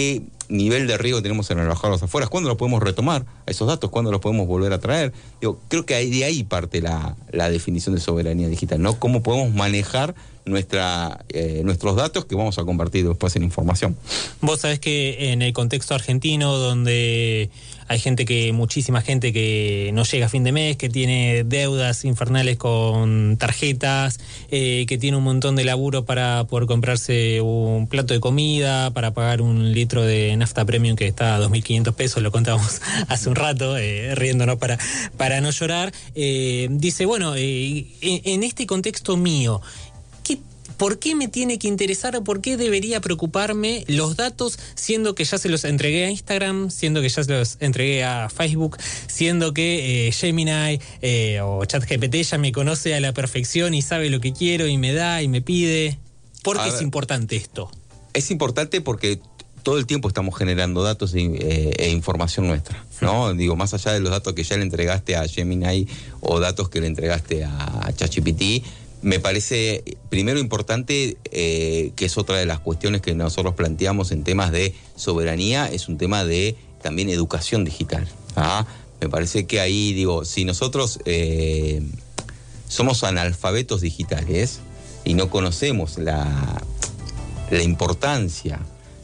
nivel de riesgo que tenemos en alojar a los afueras, ¿cuándo los podemos retomar a esos datos? ¿Cuándo los podemos volver a traer? Digo, creo que de ahí parte la definición de soberanía digital, ¿no? Cómo podemos manejar nuestros datos que vamos a compartir después en información. Vos sabés que en el contexto argentino, donde hay muchísima gente que no llega a fin de mes, que tiene deudas infernales con tarjetas, que tiene un montón de laburo para poder comprarse un plato de comida, para pagar un litro de nafta premium que está a 2.500 pesos, lo contábamos hace un rato, riéndonos para no llorar. Dice, bueno, en este contexto mío, ¿por qué me tiene que interesar o por qué debería preocuparme los datos, siendo que ya se los entregué a Instagram, siendo que ya se los entregué a Facebook, siendo que Gemini o ChatGPT ya me conoce a la perfección y sabe lo que quiero y me da y me pide? ¿Por qué es importante esto? Es importante porque todo el tiempo estamos generando datos e información nuestra, ¿no? Digo, más allá de los datos que ya le entregaste a Gemini o datos que le entregaste a ChatGPT, me parece, primero, importante, que es otra de las cuestiones que nosotros planteamos en temas de soberanía, es un tema de también educación digital. ¿Ah? Me parece que ahí, digo, si nosotros somos analfabetos digitales y no conocemos la importancia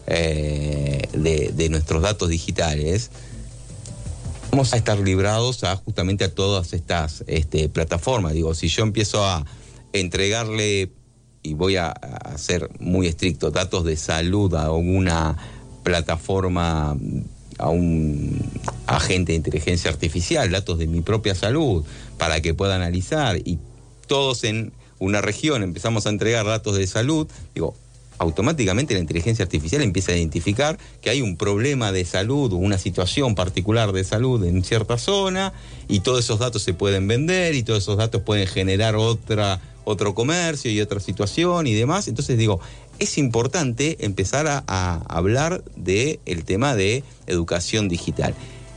de nuestros datos digitales, vamos a estar librados justamente a todas estas plataformas. Digo, si yo empiezo a entregarle, y voy a ser muy estricto, datos de salud a una plataforma, a un agente de inteligencia artificial, datos de mi propia salud, para que pueda analizar, y todos en una región empezamos a entregar datos de salud, digo, automáticamente la inteligencia artificial empieza a identificar que hay un problema de salud o una situación particular de salud en cierta zona, y todos esos datos se pueden vender, y todos esos datos pueden generar otro comercio y otra situación y demás. Entonces digo, es importante empezar a hablar del tema de educación digital.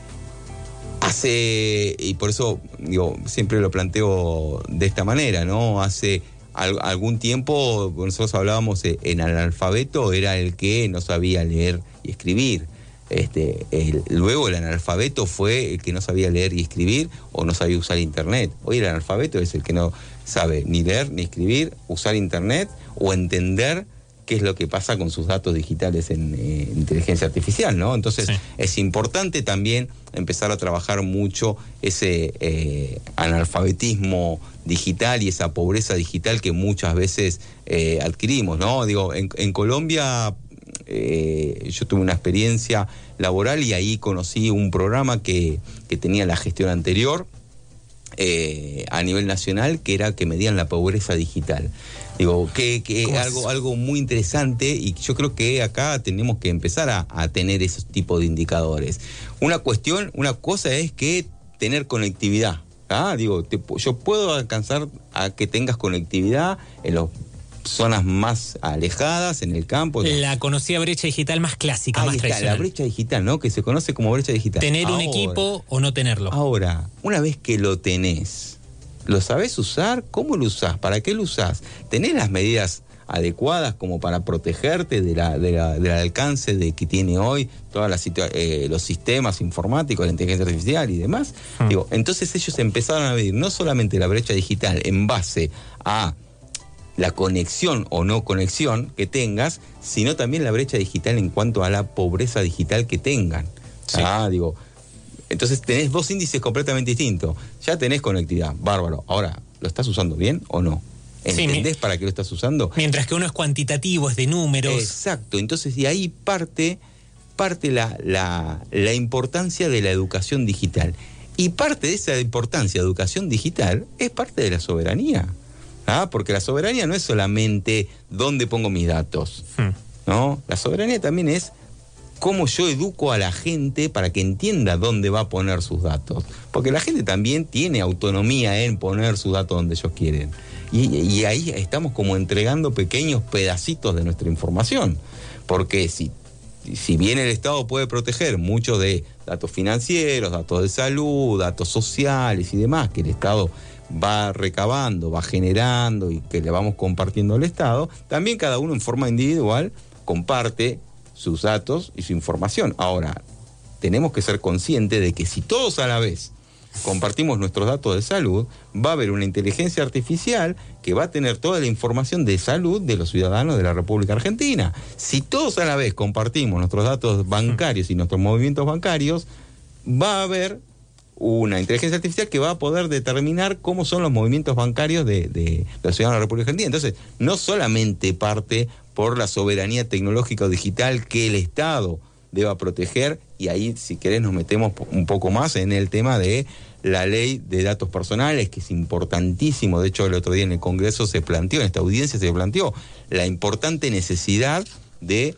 Y por eso digo, siempre lo planteo de esta manera, ¿no? Hace algún tiempo nosotros hablábamos en analfabeto, era el que no sabía leer y escribir. Luego el analfabeto fue el que no sabía leer y escribir o no sabía usar internet. Hoy el analfabeto es el que no sabe ni leer ni escribir, usar internet o entender qué es lo que pasa con sus datos digitales en inteligencia artificial, ¿no? Entonces es importante también empezar a trabajar mucho ese analfabetismo digital y esa pobreza digital que muchas veces adquirimos, ¿no? Digo, en Colombia yo tuve una experiencia laboral y ahí conocí un programa que tenía la gestión anterior a nivel nacional, que era que medían la pobreza digital. Digo, que algo muy interesante, y yo creo que acá tenemos que empezar a tener esos tipos de indicadores. Una cosa es que tener conectividad. Digo, yo puedo alcanzar a que tengas conectividad en las zonas más alejadas, en el campo. La conocida brecha digital más clásica, más tradicional. La brecha digital, ¿no? Que se conoce como brecha digital. Tener un equipo o no tenerlo. Ahora, una vez que lo tenés, ¿lo sabés usar? ¿Cómo lo usás? ¿Para qué lo usás? ¿Tenés las medidas adecuadas como para protegerte del alcance de que tiene hoy todos los sistemas informáticos, la inteligencia artificial y demás? Digo, entonces ellos empezaron a medir no solamente la brecha digital en base a la conexión o no conexión que tengas, sino también la brecha digital en cuanto a la pobreza digital que tengan. Digo, entonces tenés dos índices completamente distintos. Ya tenés conectividad, bárbaro. Ahora, ¿lo estás usando bien o no? ¿Entendés para qué lo estás usando? Mientras que uno es cuantitativo, es de números. Exacto. Entonces, de ahí parte la importancia de la educación digital. Y parte de esa importancia de educación digital es parte de la soberanía. Porque la soberanía no es solamente dónde pongo mis datos, ¿no? La soberanía también es cómo yo educo a la gente para que entienda dónde va a poner sus datos. Porque la gente también tiene autonomía en poner sus datos donde ellos quieren. Y ahí estamos como entregando pequeños pedacitos de nuestra información. Porque si bien el Estado puede proteger muchos de datos financieros, datos de salud, datos sociales y demás, que el Estado va recabando, va generando y que le vamos compartiendo al Estado, también cada uno en forma individual comparte sus datos y su información. Ahora, tenemos que ser conscientes de que si todos a la vez compartimos nuestros datos de salud, va a haber una inteligencia artificial que va a tener toda la información de salud de los ciudadanos de la República Argentina. Si todos a la vez compartimos nuestros datos bancarios y nuestros movimientos bancarios, va a haber una inteligencia artificial que va a poder determinar cómo son los movimientos bancarios de los ciudadanos de la República Argentina. Entonces, no solamente parte por la soberanía tecnológica o digital que el Estado deba proteger, y ahí, si querés, nos metemos un poco más en el tema de la ley de datos personales, que es importantísimo. De hecho, el otro día en el Congreso se planteó, en esta audiencia se planteó, la importante necesidad de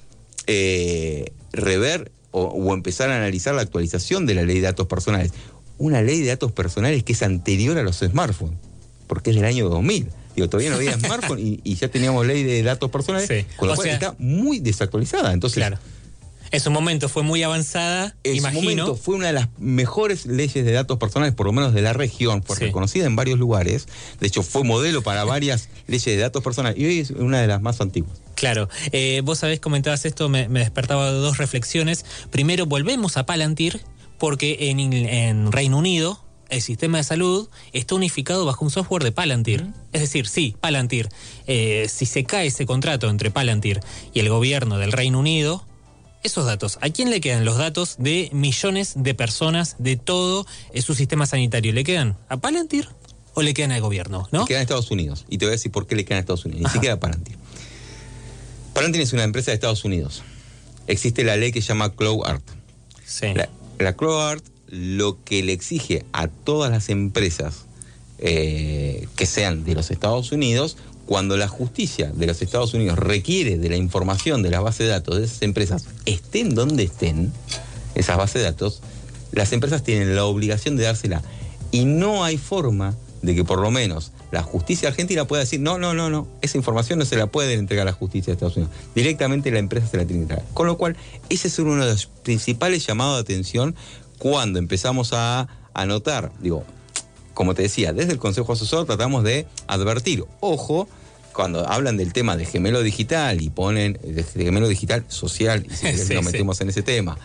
rever o empezar a analizar la actualización de la ley de datos personales. Una ley de datos personales que es anterior a los smartphones, porque es del año 2000. Digo, todavía no había smartphone y ya teníamos ley de datos personales, sí. Con lo cual está muy desactualizada. Entonces, claro. En su momento fue muy avanzada, imagino. En su momento fue una de las mejores leyes de datos personales, por lo menos de la región, fue reconocida en varios lugares. De hecho, fue modelo para varias leyes de datos personales y hoy es una de las más antiguas. Claro, vos sabés, comentabas esto, me despertaba dos reflexiones. Primero, volvemos a Palantir, porque en Reino Unido el sistema de salud está unificado bajo un software de Palantir. Es decir, sí, Palantir. Si se cae ese contrato entre Palantir y el gobierno del Reino Unido, esos datos, ¿a quién le quedan los datos de millones de personas de todo su sistema sanitario? ¿Le quedan a Palantir o le quedan al gobierno? ¿No? Le quedan a Estados Unidos. Y te voy a decir por qué le quedan a Estados Unidos. Ni siquiera a Palantir. Palantir es una empresa de Estados Unidos. Existe la ley que se llama CLOUD-Act. Sí. La CLOUD-Act lo que le exige a todas las empresas que sean de los Estados Unidos, cuando la justicia de los Estados Unidos requiere de la información de las bases de datos de esas empresas, estén donde estén esas bases de datos, las empresas tienen la obligación de dársela. Y no hay forma de que por lo menos la justicia argentina pueda decir, no, esa información no se la puede entregar a la justicia de Estados Unidos. Directamente la empresa se la tiene que entregar. Con lo cual, ese es uno de los principales llamados de atención cuando empezamos a anotar, como te decía, desde el Consejo Asesor tratamos de advertir, ojo, cuando hablan del tema de gemelo digital y ponen de gemelo digital social, y si nos metemos en ese tema,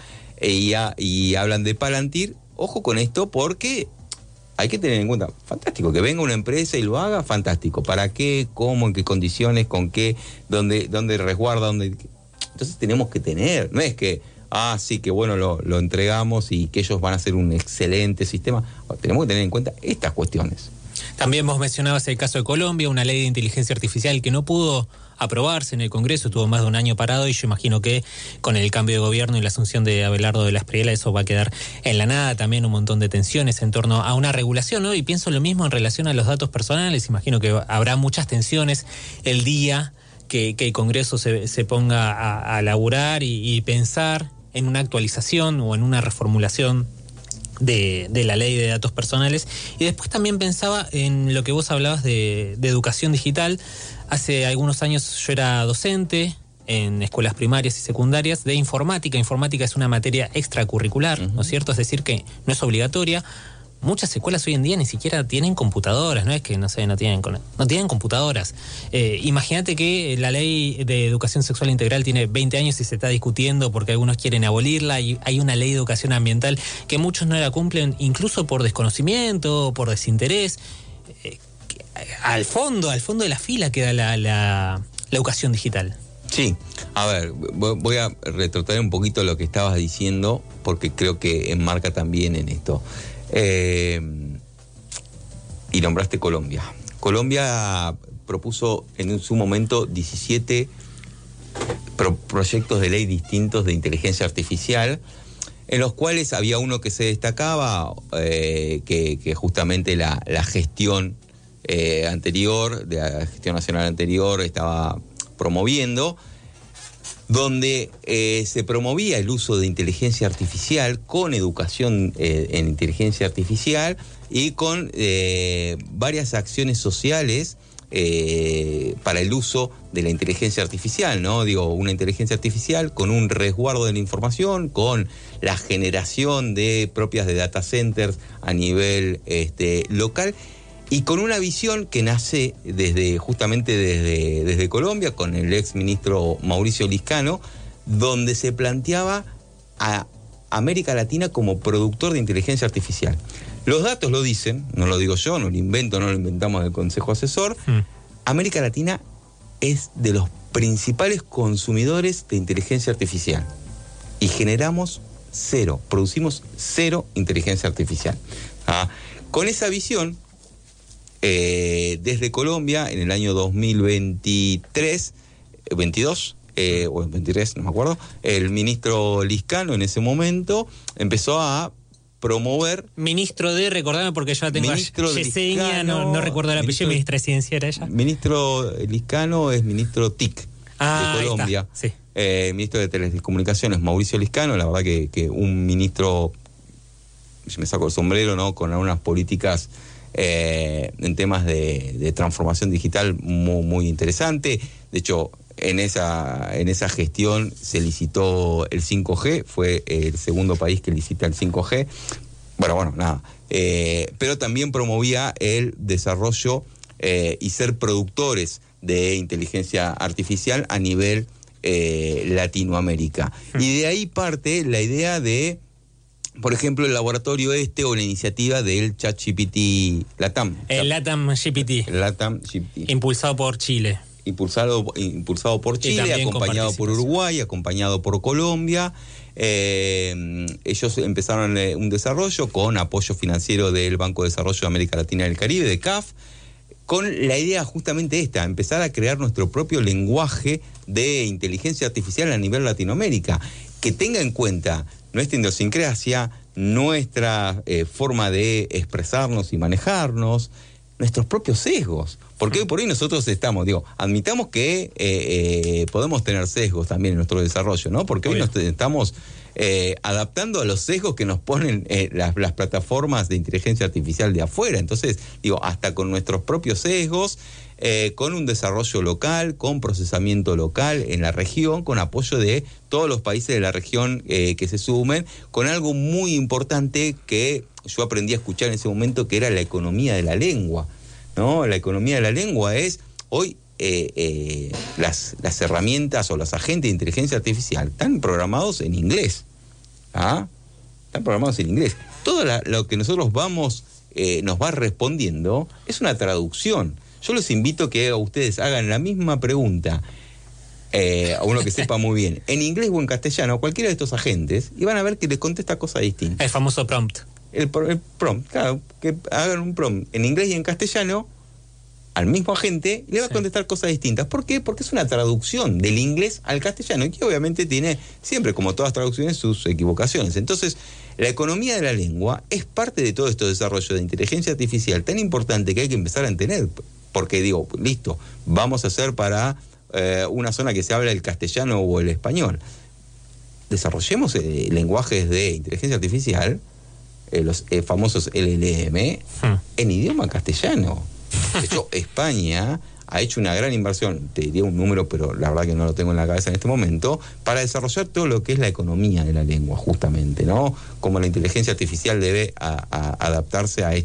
y hablan de Palantir, ojo con esto porque hay que tener en cuenta, fantástico, que venga una empresa y lo haga, fantástico. ¿Para qué? ¿Cómo? ¿En qué condiciones? ¿Con qué? ¿Dónde resguarda? ¿Dónde? Entonces tenemos que tener, no es que sí, que bueno, lo entregamos y que ellos van a hacer un excelente sistema. Tenemos que tener en cuenta estas cuestiones. También vos mencionabas el caso de Colombia, una ley de inteligencia artificial que no pudo aprobarse en el Congreso, estuvo más de un año parado y yo imagino que con el cambio de gobierno y la asunción de Abelardo de la Espriella eso va a quedar en la nada. También un montón de tensiones en torno a una regulación, ¿no? Y pienso lo mismo en relación a los datos personales, imagino que habrá muchas tensiones el día que el Congreso se ponga a laburar y pensar en una actualización o en una reformulación de la ley de datos personales. Y después también pensaba en lo que vos hablabas de educación digital. Hace algunos años yo era docente en escuelas primarias y secundarias de informática. Informática es una materia extracurricular, ¿no es cierto? Es decir, que no es obligatoria. Muchas escuelas hoy en día ni siquiera tienen computadoras, no es que, no tienen computadoras. Imagínate que la ley de educación sexual integral tiene 20 años y se está discutiendo porque algunos quieren abolirla, y hay una ley de educación ambiental que muchos no la cumplen, incluso por desconocimiento, por desinterés. Al fondo de la fila queda la educación digital. Sí, a ver, voy a retrotraer un poquito lo que estabas diciendo porque creo que enmarca también en esto. Y nombraste Colombia. Colombia propuso en su momento 17 proyectos de ley distintos de inteligencia artificial, en los cuales había uno que se destacaba, que justamente la gestión anterior, de la gestión nacional anterior, estaba promoviendo, donde se promovía el uso de inteligencia artificial con educación en inteligencia artificial y con varias acciones sociales para el uso de la inteligencia artificial, ¿no? Una inteligencia artificial con un resguardo de la información, con la generación propias de data centers a nivel local, y con una visión que nace justamente desde Colombia, con el ex ministro Mauricio Liscano, donde se planteaba a América Latina como productor de inteligencia artificial. Los datos lo dicen, no lo digo yo, no lo invento, no lo inventamos del Consejo Asesor. América Latina es de los principales consumidores de inteligencia artificial y generamos producimos cero inteligencia artificial. Con esa visión, desde Colombia, en el año 2022, o 23, no me acuerdo, el ministro Liscano en ese momento empezó a promover... Ministro de, recordame porque yo la tengo Yesenia, no recuerdo el apellido, ministra de Ciencia era ella. Ministro Liscano es ministro TIC de Colombia. Sí. Ministro de Telecomunicaciones, Mauricio Liscano, la verdad que un ministro, yo me saco el sombrero, ¿no? Con algunas políticas en temas de transformación digital muy, muy interesante. De hecho, en esa gestión se licitó el 5G, fue el segundo país que licita el 5G. Bueno, nada. Pero también promovía el desarrollo y ser productores de inteligencia artificial a nivel Latinoamérica. Y de ahí parte la idea de, por ejemplo, el laboratorio o la iniciativa del ChatGPT LATAM. El LATAM GPT. Impulsado por Chile. Impulsado por Chile, acompañado por Uruguay, acompañado por Colombia. Ellos empezaron un desarrollo con apoyo financiero del Banco de Desarrollo de América Latina y el Caribe, de CAF, con la idea justamente empezar a crear nuestro propio lenguaje de inteligencia artificial a nivel Latinoamérica, que tenga en cuenta nuestra idiosincrasia, nuestra forma de expresarnos y manejarnos, nuestros propios sesgos. Porque hoy por hoy nosotros admitamos que podemos tener sesgos también en nuestro desarrollo, ¿no? Porque hoy nos estamos adaptando a los sesgos que nos ponen las plataformas de inteligencia artificial de afuera. Entonces, hasta con nuestros propios sesgos, con un desarrollo local, con procesamiento local en la región, con apoyo de todos los países de la región que se sumen, con algo muy importante que yo aprendí a escuchar en ese momento, que era la economía de la lengua, ¿no? La economía de la lengua es, hoy, las herramientas o los agentes de inteligencia artificial están programados en inglés. Están programados en inglés. Todo lo que nosotros nos va respondiendo es una traducción. Yo los invito a que ustedes hagan la misma pregunta a uno que sepa muy bien, en inglés o en castellano, cualquiera de estos agentes, y van a ver que les contesta cosas distintas. El famoso prompt. El prompt, claro, que hagan un prompt en inglés y en castellano al mismo agente, le va a contestar cosas distintas. ¿Por qué? Porque es una traducción del inglés al castellano, y que obviamente tiene siempre, como todas traducciones, sus equivocaciones. Entonces, la economía de la lengua es parte de todo este desarrollo de inteligencia artificial tan importante que hay que empezar a entender. Porque listo, vamos a hacer para una zona que se habla el castellano o el español. Desarrollemos lenguajes de inteligencia artificial, los famosos LLM, en idioma castellano. De hecho, España ha hecho una gran inversión, te diría un número, pero la verdad que no lo tengo en la cabeza en este momento, para desarrollar todo lo que es la economía de la lengua, justamente, ¿no? Cómo la inteligencia artificial debe adaptarse a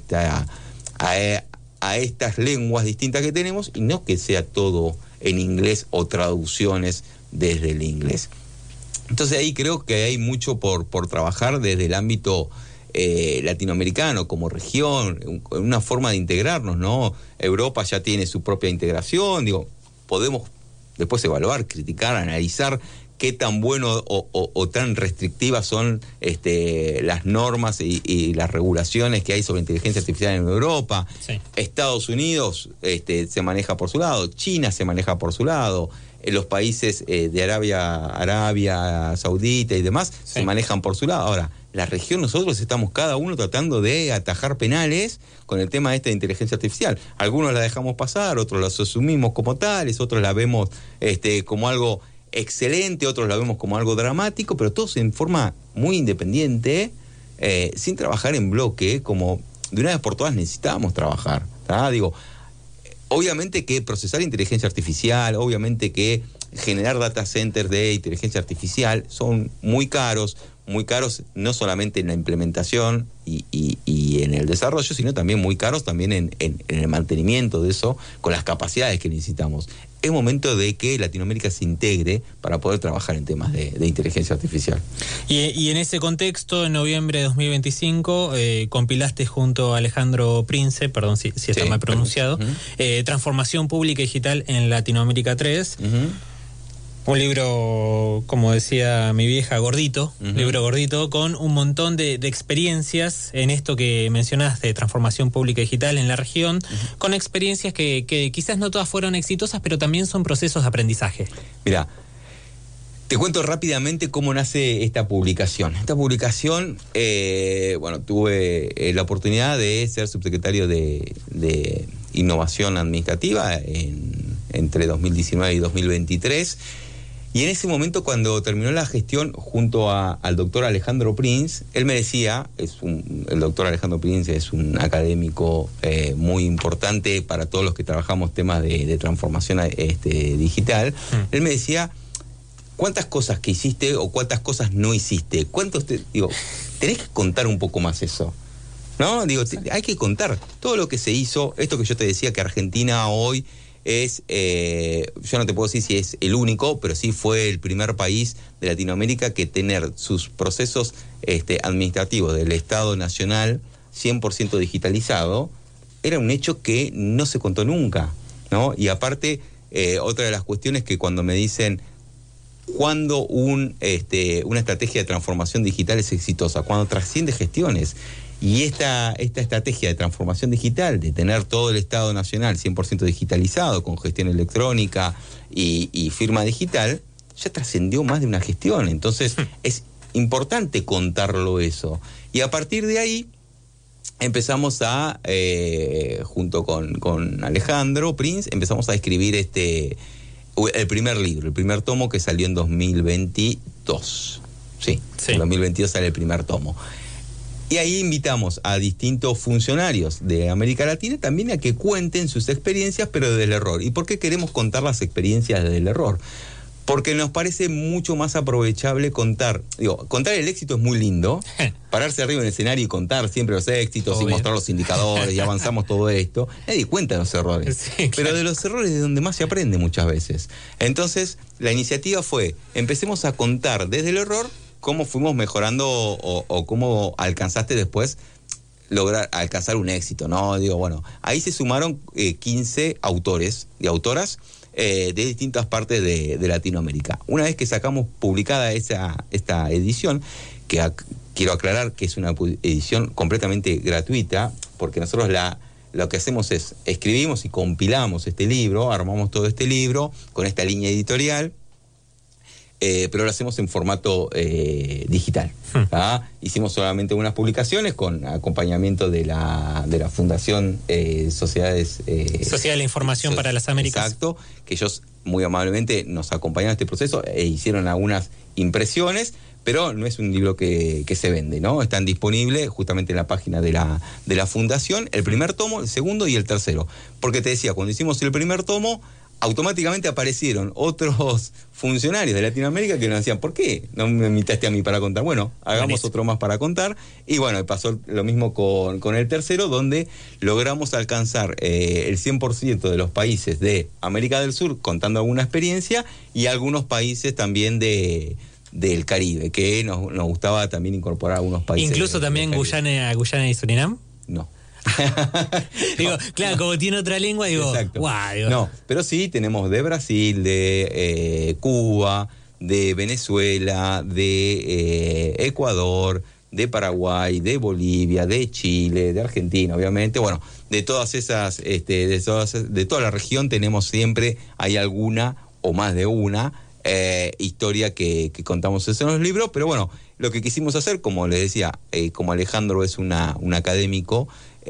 estas lenguas distintas que tenemos, y no que sea todo en inglés o traducciones desde el inglés. Entonces ahí creo que hay mucho por trabajar desde el ámbito latinoamericano, como región, una forma de integrarnos, ¿no? Europa ya tiene su propia integración, podemos después evaluar, criticar, analizar qué tan bueno o tan restrictivas son las normas y las regulaciones que hay sobre inteligencia artificial en Europa. Sí. Estados Unidos se maneja por su lado, China se maneja por su lado, los países de Arabia Saudita y demás se manejan por su lado. Ahora, la región, nosotros estamos cada uno tratando de atajar penales con el tema de inteligencia artificial. Algunos la dejamos pasar, otros las asumimos como tales, otros la vemos como algo excelente, otros la vemos como algo dramático, pero todos en forma muy independiente, sin trabajar en bloque, como de una vez por todas necesitábamos trabajar. Obviamente que procesar inteligencia artificial, obviamente que generar data centers de inteligencia artificial son muy caros, muy caros no solamente en la implementación y en el desarrollo, sino también muy caros también en el mantenimiento de eso, con las capacidades que necesitamos. Es momento de que Latinoamérica se integre para poder trabajar en temas de inteligencia artificial. Y en ese contexto, en noviembre de 2025, compilaste junto a Alejandro Prince, perdón si está mal pronunciado, Transformación Pública y Digital en Latinoamérica 3. Un libro, como decía mi vieja, gordito, libro gordito, con un montón de experiencias en esto que mencionaste, de transformación pública y digital en la región, con experiencias que quizás no todas fueron exitosas, pero también son procesos de aprendizaje. Mira, te cuento rápidamente cómo nace esta publicación. Esta publicación, tuve la oportunidad de ser subsecretario de Innovación Administrativa entre 2019 y 2023. Y en ese momento, cuando terminó la gestión junto al doctor Alejandro Prince, él me decía, el doctor Alejandro Prince es un académico muy importante para todos los que trabajamos temas de transformación digital. Él me decía, ¿cuántas cosas que hiciste o cuántas cosas no hiciste? Tenés que contar un poco más eso, ¿no? Hay que contar todo lo que se hizo, esto que yo te decía que Argentina hoy es, yo no te puedo decir si es el único, pero sí fue el primer país de Latinoamérica que tener sus procesos administrativos del Estado Nacional 100% digitalizado, era un hecho que no se contó nunca, ¿no? Y aparte, otra de las cuestiones que cuando me dicen cuando una estrategia de transformación digital es exitosa, cuando trasciende gestiones. Y esta estrategia de transformación digital, de tener todo el Estado Nacional 100% digitalizado, con gestión electrónica y firma digital, ya trascendió más de una gestión. Entonces, es importante contarlo eso. Y a partir de ahí, empezamos junto con Alejandro Prince, empezamos a escribir el primer libro, el primer tomo que salió en 2022. Sí. En 2022 sale el primer tomo. Y ahí invitamos a distintos funcionarios de América Latina también a que cuenten sus experiencias, pero desde el error. ¿Y por qué queremos contar las experiencias desde el error? Porque nos parece mucho más aprovechable contar. Contar el éxito es muy lindo. Pararse arriba en el escenario y contar siempre los éxitos y mostrar los indicadores y avanzamos todo esto. Nadie cuenta los errores. Sí, claro. Pero de los errores es donde más se aprende muchas veces. Entonces, la iniciativa fue, empecemos a contar desde el error cómo fuimos mejorando o cómo alcanzaste después lograr alcanzar un éxito, ¿no? Ahí se sumaron 15 autores y autoras de distintas partes de Latinoamérica. Una vez que sacamos publicada esta edición, que quiero aclarar que es una edición completamente gratuita, porque nosotros lo que hacemos es escribimos y compilamos este libro, armamos todo este libro con esta línea editorial, pero lo hacemos en formato digital. Hicimos solamente unas publicaciones con acompañamiento de la Fundación Sociedad de la Información para las Américas. Exacto, que ellos muy amablemente nos acompañaron en este proceso e hicieron algunas impresiones, pero no es un libro que se vende, ¿no? Están disponibles justamente en la página de la Fundación, el primer tomo, el segundo y el tercero. Porque te decía, cuando hicimos el primer tomo, automáticamente aparecieron otros funcionarios de Latinoamérica que nos decían, ¿por qué no me invitaste a mí para contar? Bueno, hagamos otro más para contar. Y pasó lo mismo con el tercero, donde logramos alcanzar el 100% de los países de América del Sur contando alguna experiencia y algunos países también del Caribe, que nos gustaba también incorporar algunos países. ¿Incluso también Guyana y Surinam? No. Claro, como tiene otra lengua, wow. No, pero sí tenemos de Brasil, de Cuba, de Venezuela, de Ecuador, de Paraguay, de Bolivia, de Chile, de Argentina, obviamente. Bueno, de todas esas, de toda la región tenemos siempre, hay alguna o más de una historia que contamos en los libros, pero bueno, lo que quisimos hacer, como les decía, como Alejandro es un académico,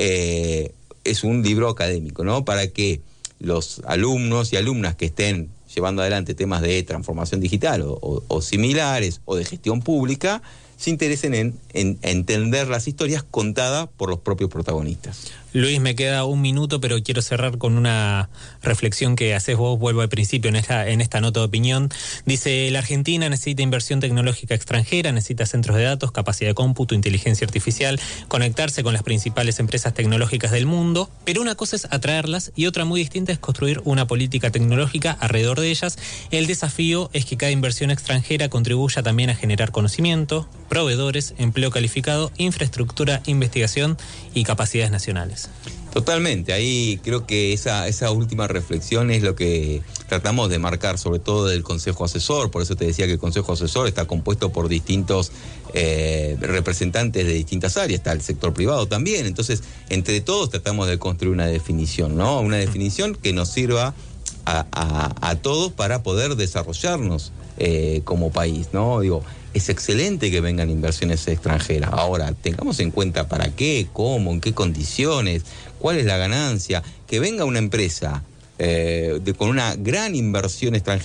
es un libro académico, ¿no? Para que los alumnos y alumnas que estén llevando adelante temas de transformación digital o similares o de gestión pública se interesen en entender las historias contadas por los propios protagonistas. Luis, me queda un minuto, pero quiero cerrar con una reflexión que haces vos, vuelvo al principio en esta nota de opinión. Dice, la Argentina necesita inversión tecnológica extranjera, necesita centros de datos, capacidad de cómputo, inteligencia artificial, conectarse con las principales empresas tecnológicas del mundo, pero una cosa es atraerlas y otra muy distinta es construir una política tecnológica alrededor de ellas. El desafío es que cada inversión extranjera contribuya también a generar conocimiento, proveedores, empleo calificado, infraestructura, investigación y capacidades nacionales. Totalmente, ahí creo que esa última reflexión es lo que tratamos de marcar, sobre todo del Consejo Asesor. Por eso te decía que el Consejo Asesor está compuesto por distintos representantes de distintas áreas, está el sector privado también. Entonces, entre todos tratamos de construir una definición, ¿no? Una definición que nos sirva a todos para poder desarrollarnos como país, ¿no? Digo, es excelente que vengan inversiones extranjeras. Ahora, tengamos en cuenta para qué, cómo, en qué condiciones, cuál es la ganancia. Que venga una empresa con una gran inversión extranjera